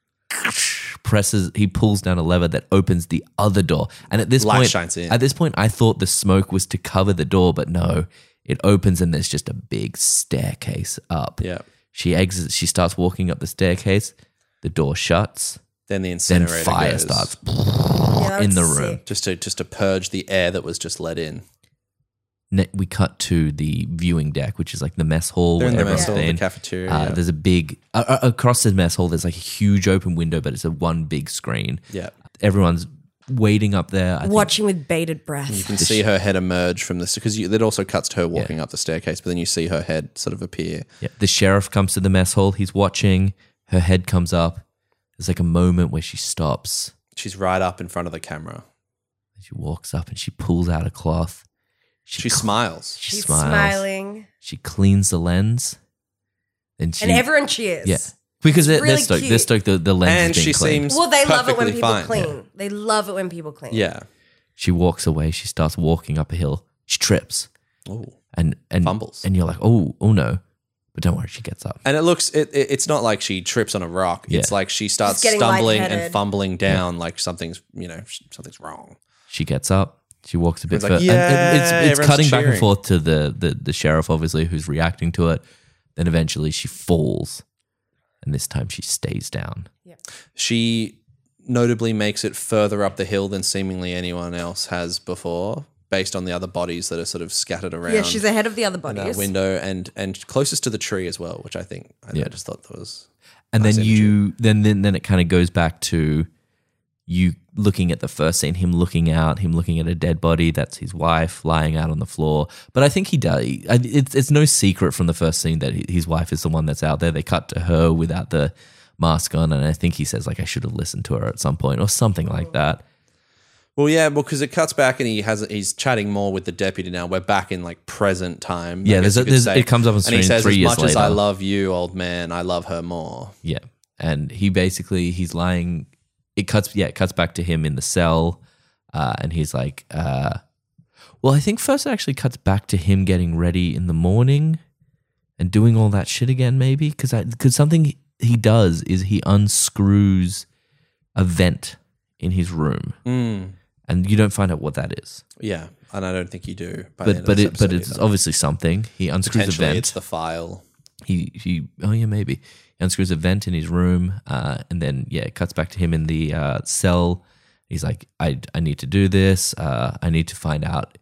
presses, he pulls down a lever that opens the other door. And at this Light point, shines in. at this point, I thought the smoke was to cover the door, but no, It opens and there's just a big staircase up. Yeah. She exits. She starts walking up the staircase. The door shuts. Then the Then incinerator fire goes, starts Yeah, that in the was room. sick. just to just to purge the air that was just let in. Ne- We cut to the viewing deck, which is like the mess hall. They're in where the mess everyone's hall, the been. cafeteria. Uh, yeah. There's a big uh, uh, across the mess hall. There's like a huge open window, but it's a one big screen. Yeah. Everyone's waiting up there. I think Watching with bated breath. You can see her head emerge from this because it also cuts to her walking up the staircase, but then you see her head sort of appear. Yeah, the sheriff comes to the mess hall. He's watching. Her head comes up. There's like a moment where she stops. She's right up in front of the camera. She walks up and she pulls out a cloth. She cl- smiles. She She's smiles. smiling. She cleans the lens. And she, And everyone cheers. yeah, because they're, really they're stoked. cute. They're stoked. The, the lens And is being she cleaned. seems Well, they love it when perfectly people fine. clean. They love it when people clean. Yeah. She walks away. She starts walking up a hill. She trips Ooh. and and Fumbles. And you're like, oh, oh no, but don't worry. She gets up. And it looks, it, it, it's not like she trips on a rock. It's Yeah. like she starts getting stumbling and lightheaded. fumbling down like something's, you know, something's wrong. She gets up. She walks a bit Everyone's like, further. and "Yeah," it- it's it's everyone's cutting back and cheering. forth to the, the the sheriff, obviously, who's reacting to it. Then eventually she falls, and this time she stays down. She notably makes it further up the hill than seemingly anyone else has before, based on the other bodies that are sort of scattered around. Yeah, she's ahead of the other in that bodies. window and and closest to the tree as well, which I think I, Yeah. I just thought that was. And Nice then you then then then it kind of goes back to you looking at the first scene, him looking out, him looking at a dead body. That's his wife lying out on the floor. But I think he does. I- It's it's no secret from the first scene that he- his wife is the one that's out there. They cut to her without the mask on, and I think he says like, "I should have listened to her at some point" or something like that. Well, yeah, because it cuts back and he has he's chatting more with the deputy now. We're back in like present time. Yeah, I guess there's a- you could there's- say. it comes up on and he screen says, three "As years much as I later." love you, old man, I love her more." Yeah. And he basically, he's lying, it cuts, yeah, it cuts back to him in the cell. Uh, and he's like, uh, well, I think first it actually cuts back to him getting ready in the morning and doing all that shit again, maybe. Because because something he does is he unscrews a vent in his room. Mm. And you don't find out what that is. Yeah, and I don't think you do. By the end But of but this it but episode it's either. obviously something. He unscrews a Potentially vent. it's the file. he he oh yeah maybe he unscrews a vent in his room, uh, and then yeah it cuts back to him in the uh, cell. He's like, I I need to do this. Uh, I need to find out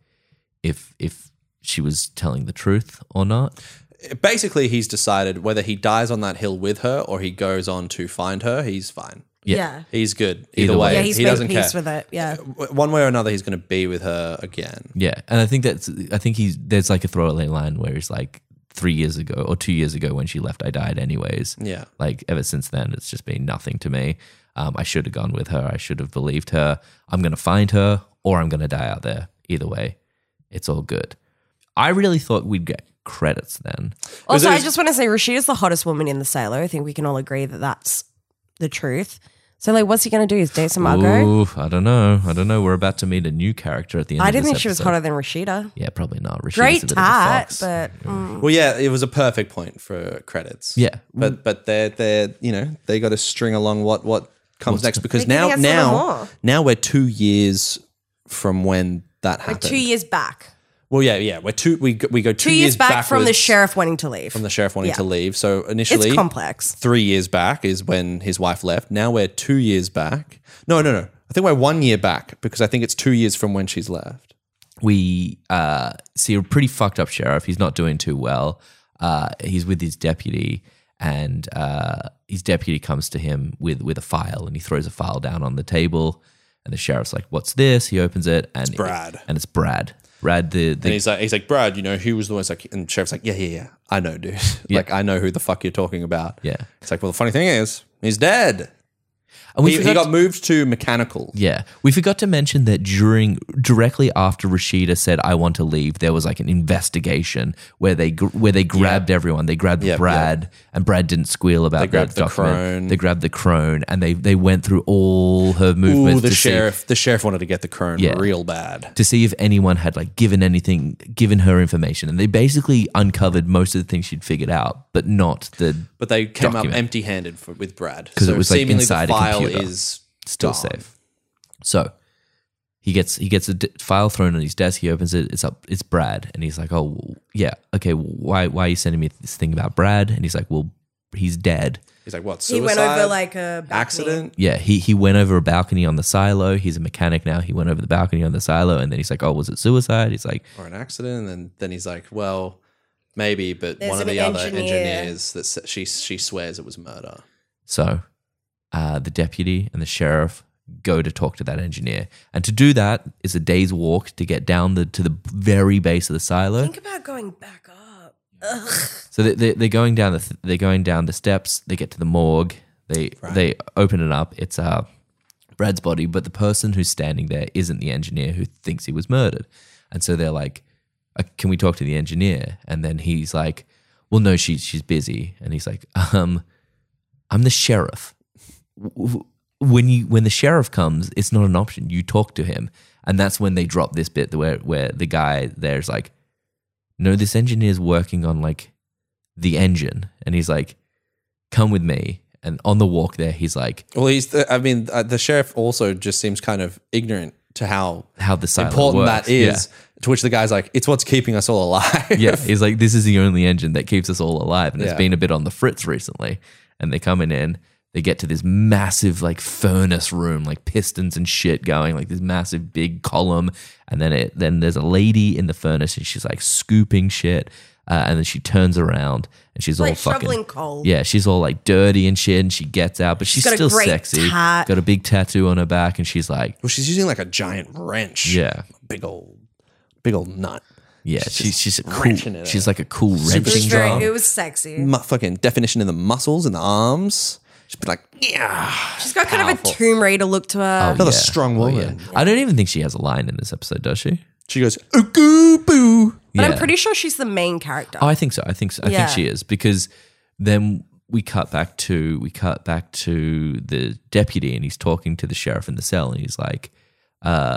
if if she was telling the truth or not. Basically, he's decided whether he dies on that hill with her or he goes on to find her. He's fine. Yeah. Yeah. He's good either, Either way. way. Yeah, he's he made doesn't peace care. with it. Yeah. One way or another, he's going to be with her again. Yeah, and I think that's I think he's there's like a throwaway line where he's like, three years ago or two years ago when she left, I died anyways. Yeah. Like ever since then, it's just been nothing to me. Um, I should have gone with her. I should have believed her. I'm going to find her or I'm going to die out there. Either way, it's all good. I really thought we'd get credits then. Also, there's- I just want to say Rashida's the hottest woman in the Sailor. I think we can all agree that that's the truth. So, like, what's he going to do? Is date some Margot? Ooh, I don't know. I don't know. We're about to meet a new character at the end I of didn't this think she was episode. hotter than Rashida. Yeah, probably not. Rashida's Great a bit of a tat, fox. but mm, Well, yeah, it was a perfect point for credits. Yeah. but but they're they're you know they got to string along what what comes next because They're now giving us a little now more. now we're two years from when that like happened. two years back. Well, yeah, yeah, we're two we go- we go two, Two years back from the backwards sheriff wanting to leave. from the sheriff wanting Yeah. to leave. So initially, It's complex. Three years back is when his wife left. Now we're two years back. No, no, no. I think we're one year back because I think it's two years from when she's left. we uh, see a pretty fucked up sheriff. He's not doing too well. Uh, he's with his deputy, and uh, his deputy comes to him with with a file, and he throws a file down on the table. And the sheriff's like, "What's this?" He opens it, and it's Brad. and it's Brad. Brad, the, the And he's like, he's like, Brad, you know, who was the one? It's like, and the sheriff's like, yeah, yeah, yeah, I know, dude. Like, I know who the fuck you're talking about. Yeah. It's like, well, the funny thing is, he's dead. and we He, he forgot got to- moved to mechanical. Yeah, we forgot to mention that during directly after Rashida said I want to leave, there was like an investigation where they gr- where they grabbed everyone. They grabbed Yep, Brad, and Brad didn't squeal about They grabbed that the document. crone. They grabbed the crone, and they they went through all her Ooh, movements. the to see- sheriff. The sheriff wanted to get the crone Yeah. real bad. to see if anyone had like given anything, given her information, and they basically uncovered most of the things she'd figured out, but not the But they came Document. up empty-handed for, with Brad 'Cause it so was, like, seemingly inside a the file computer. is still gone. safe. So he gets he gets a d- file thrown on his desk. He opens it. It's up. It's Brad, and he's like, "Oh, yeah, okay. Why why are you sending me this thing about Brad?" And he's like, "Well, he's dead." He's like, what, He suicide? went over like a balcony. accident? Yeah, he he went over a balcony on the silo. He's a mechanic now. He went over the balcony on the silo, and then he's like, "Oh, was it suicide?" He's like, Or an accident? And then, then he's like, well, maybe, but There's one of an the other engineer. engineers, that s- she, she swears it was murder. So uh, the deputy and the sheriff go to talk to that engineer, and to do that is a day's walk to get down the to the very base of the silo. Think about going back up. Ugh. So they, they, they're going down the th- they're going down the steps. They get to the morgue. They they open it up. It's uh, Brad's body, but the person who's standing there isn't the engineer who thinks he was murdered. And so they're like, uh, "Can we talk to the engineer?" And then he's like, "Well, no, she's she's busy." And he's like, "Um, I'm the sheriff. W- When you when the sheriff comes, it's not an option. You talk to him." And that's when they drop this bit where where the guy there's like, "No, this engineer's working on like the engine," and he's like, "Come with me." And on the walk there, he's like, Well, he's, the, I mean, uh, the sheriff also just seems kind of ignorant to how "How the silo important works." that is. To which the guy's like, it's what's keeping us all alive. Yeah. yeah, he's like, "This is the only engine that keeps us all alive," and Yeah. it's been a bit on the fritz recently. And they're coming in. They get to this massive like furnace room, like pistons and shit going, like this massive big column. And then it then there's a lady in the furnace, and she's like scooping shit. Uh, and then she turns around and she's all Like fucking shoveling coal. Yeah, she's all like dirty and shit, and she gets out, but she's, got a still great sexy. tat. Got a big tattoo on her back, and she's like, Well, she's using like a giant wrench. yeah, Big old, big old nut. yeah. She's she's a cool. wrenching it She's out. like a cool It was wrenching very, job. it was sexy. Mu- fucking definition in the muscles and the arms. She's been like, yeah. She's got kind Powerful. of a Tomb Raider look to her. Another strong Oh, woman. yeah. I don't even think she has a line in this episode, does she? She goes, ooh, boo. But Yeah. I'm pretty sure she's the main character. Oh, I think so. I think so. I Yeah. think she is, because then we cut back to we cut back to the deputy, and he's talking to the sheriff in the cell, and he's like, uh,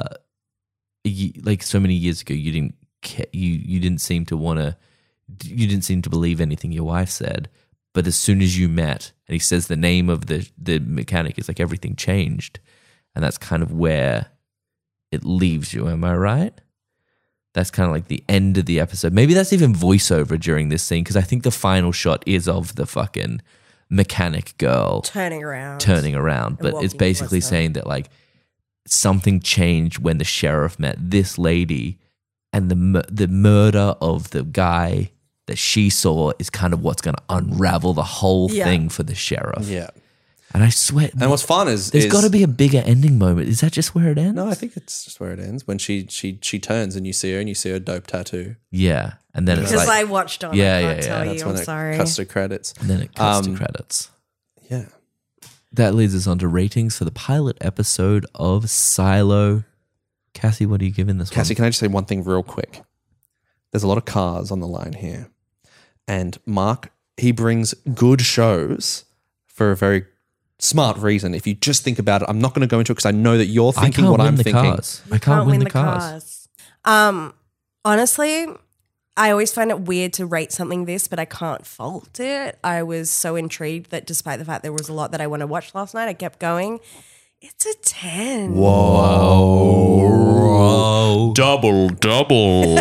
you, like so many years ago, you didn't ca- you you didn't seem to want to you didn't seem to believe anything your wife said, but as soon as you met, and he says the name of the the mechanic, it's like everything changed, and that's kind of where it leaves you. Am I right? That's kind of like the end of the episode. Maybe that's even voiceover during this scene, because I think the final shot is of the fucking mechanic girl turning around. turning around. But it's walking basically towards her. saying that like something changed when the sheriff met this lady, and the mur- the murder of the guy that she saw is kind of what's going to unravel the whole Yeah. thing for the sheriff. Yeah. And I swear, And what's fun is there's is- got to be a bigger ending moment. Is that just where it ends? No, I think it's just where it ends. When she she she turns and you see her and you see her dope tattoo. Yeah, and then it's Because like, I watched on. Yeah, I yeah, can't yeah. tell That's you. when I'm it sorry. cuts to credits. and then it cuts Um, to credits. Yeah. That leads us on to ratings for the pilot episode of Silo. Cassie, what are you giving this Cassie, one? can I just say one thing real quick? There's a lot of cars on the line here. And Mark, he brings good shows for a very smart reason. If you just think about it, I'm not going to go into it because I know that you're I thinking can't what win I'm the thinking. cars. I can't, win, the cars. Um, honestly, I always find it weird to rate something this, but I can't fault it. I was so intrigued that despite the fact there was a lot that I want to watch last night, I kept going. It's a ten. Whoa. Double, double.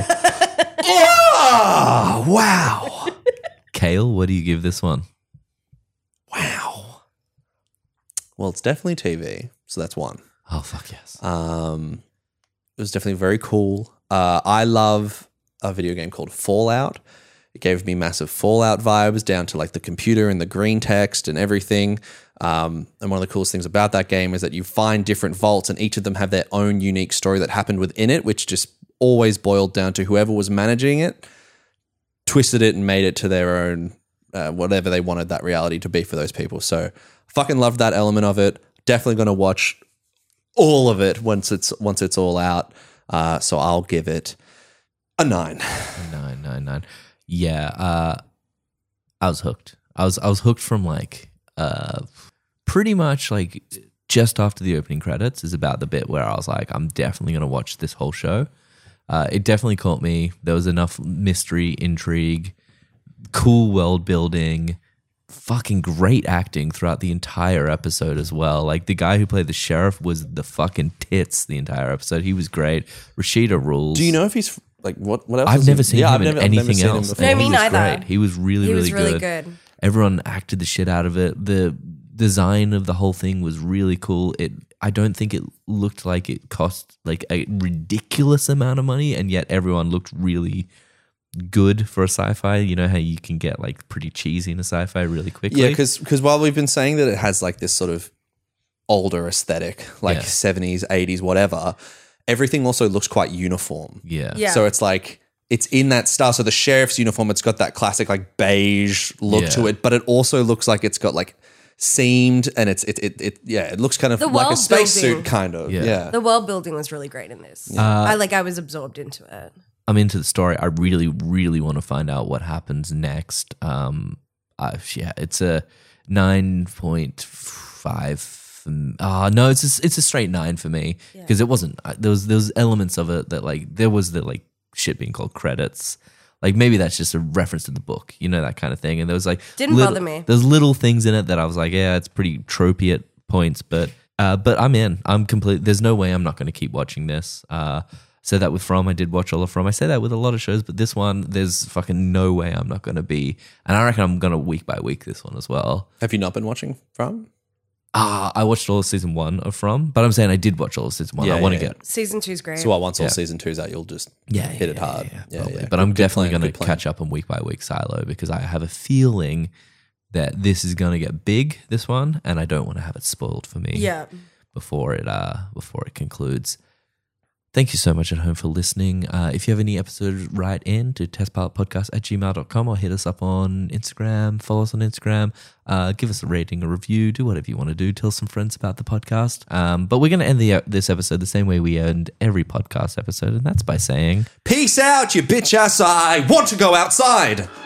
Oh, wow. Kale, what do you give this one? Wow. Well, it's definitely T V. So that's one. Oh, fuck yes. Um, it was definitely very cool. Uh, I love a video game called Fallout. It gave me massive Fallout vibes down to like the computer and the green text and everything. Um, and one of the coolest things about that game is that you find different vaults and each of them have their own unique story that happened within it, which just always boiled down to whoever was managing it, twisted it and made it to their own, uh, whatever they wanted that reality to be for those people. So fucking loved that element of it. Definitely going to watch all of it once it's once it's all out. Uh, so I'll give it a nine. Nine, nine, nine. Yeah, uh, I was hooked. I was I was hooked from like uh, pretty much like just after the opening credits is about the bit where I was like, I'm definitely going to watch this whole show. Uh, it definitely caught me. There was enough mystery, intrigue, cool world building, fucking great acting throughout the entire episode as well. Like the guy who played the sheriff was the fucking tits the entire episode. He was great. Rashida rules. Do you know if he's like what? What else? I've is never he? seen yeah, him I've in never, I've never anything seen him else. before. No, and me he was neither. great. He was really, He really, was really good. good. Everyone acted the shit out of it. The design of the whole thing was really cool. It I don't think it looked like it cost like a ridiculous amount of money, and yet everyone looked really good for a sci-fi. You know how you can get like pretty cheesy in a sci-fi really quickly. Yeah, because while we've been saying that it has like this sort of older aesthetic, like Yeah. seventies, eighties, whatever, everything also looks quite uniform. yeah, Yeah. So it's like it's in that style. So the sheriff's uniform, it's got that classic like beige look Yeah. to it, but it also looks like it's got like seamed and it's it it, it yeah, it looks kind of The like a world spacesuit building. kind of. Yeah. Yeah. The world building was really great in this. I like. I was absorbed into it. I'm into the story. I really, really want to find out what happens next. Um, uh, yeah, it's a nine point five. Ah, no, it's a, it's a straight nine for me because it wasn't. uh, There was there was elements of it that like there was the like shit being called credits. Like maybe that's just a reference to the book, you know, that kind of thing. And there was like Didn't little- bother me. There's little things in it that I was like, yeah, it's pretty tropey at points, but uh, but I'm in. I'm complete. There's no way I'm not going to keep watching this. Uh, said that with From. I did watch all of From. I say that with a lot of shows, but this one, there's fucking no way I'm not going to be. And I reckon I'm going to week by week this one as well. Have you not been watching From? Ah, I watched all of season one of From, but I'm saying I did watch all of season one. Yeah, I want to yeah, get Season two's great. So what, once all Yeah. season two's out, you'll just yeah, hit yeah, it hard. yeah, Yeah, probably. yeah. But I'm Good definitely plan, going good to plan. catch up on week by week Silo because I have a feeling that this is going to get big, this one, and I don't want to have it spoiled for me yeah. before it uh before it concludes. Thank you so much at home for listening. Uh, if you have any episodes, write in to testpilotpodcast at gmail dot com or hit us up on Instagram, follow us on Instagram, uh, give us a rating, a review, do whatever you want to do. Tell some friends about the podcast. Um, but we're going to end the this episode the same way we end every podcast episode, and that's by saying... Peace out, you bitch ass. I want to go outside.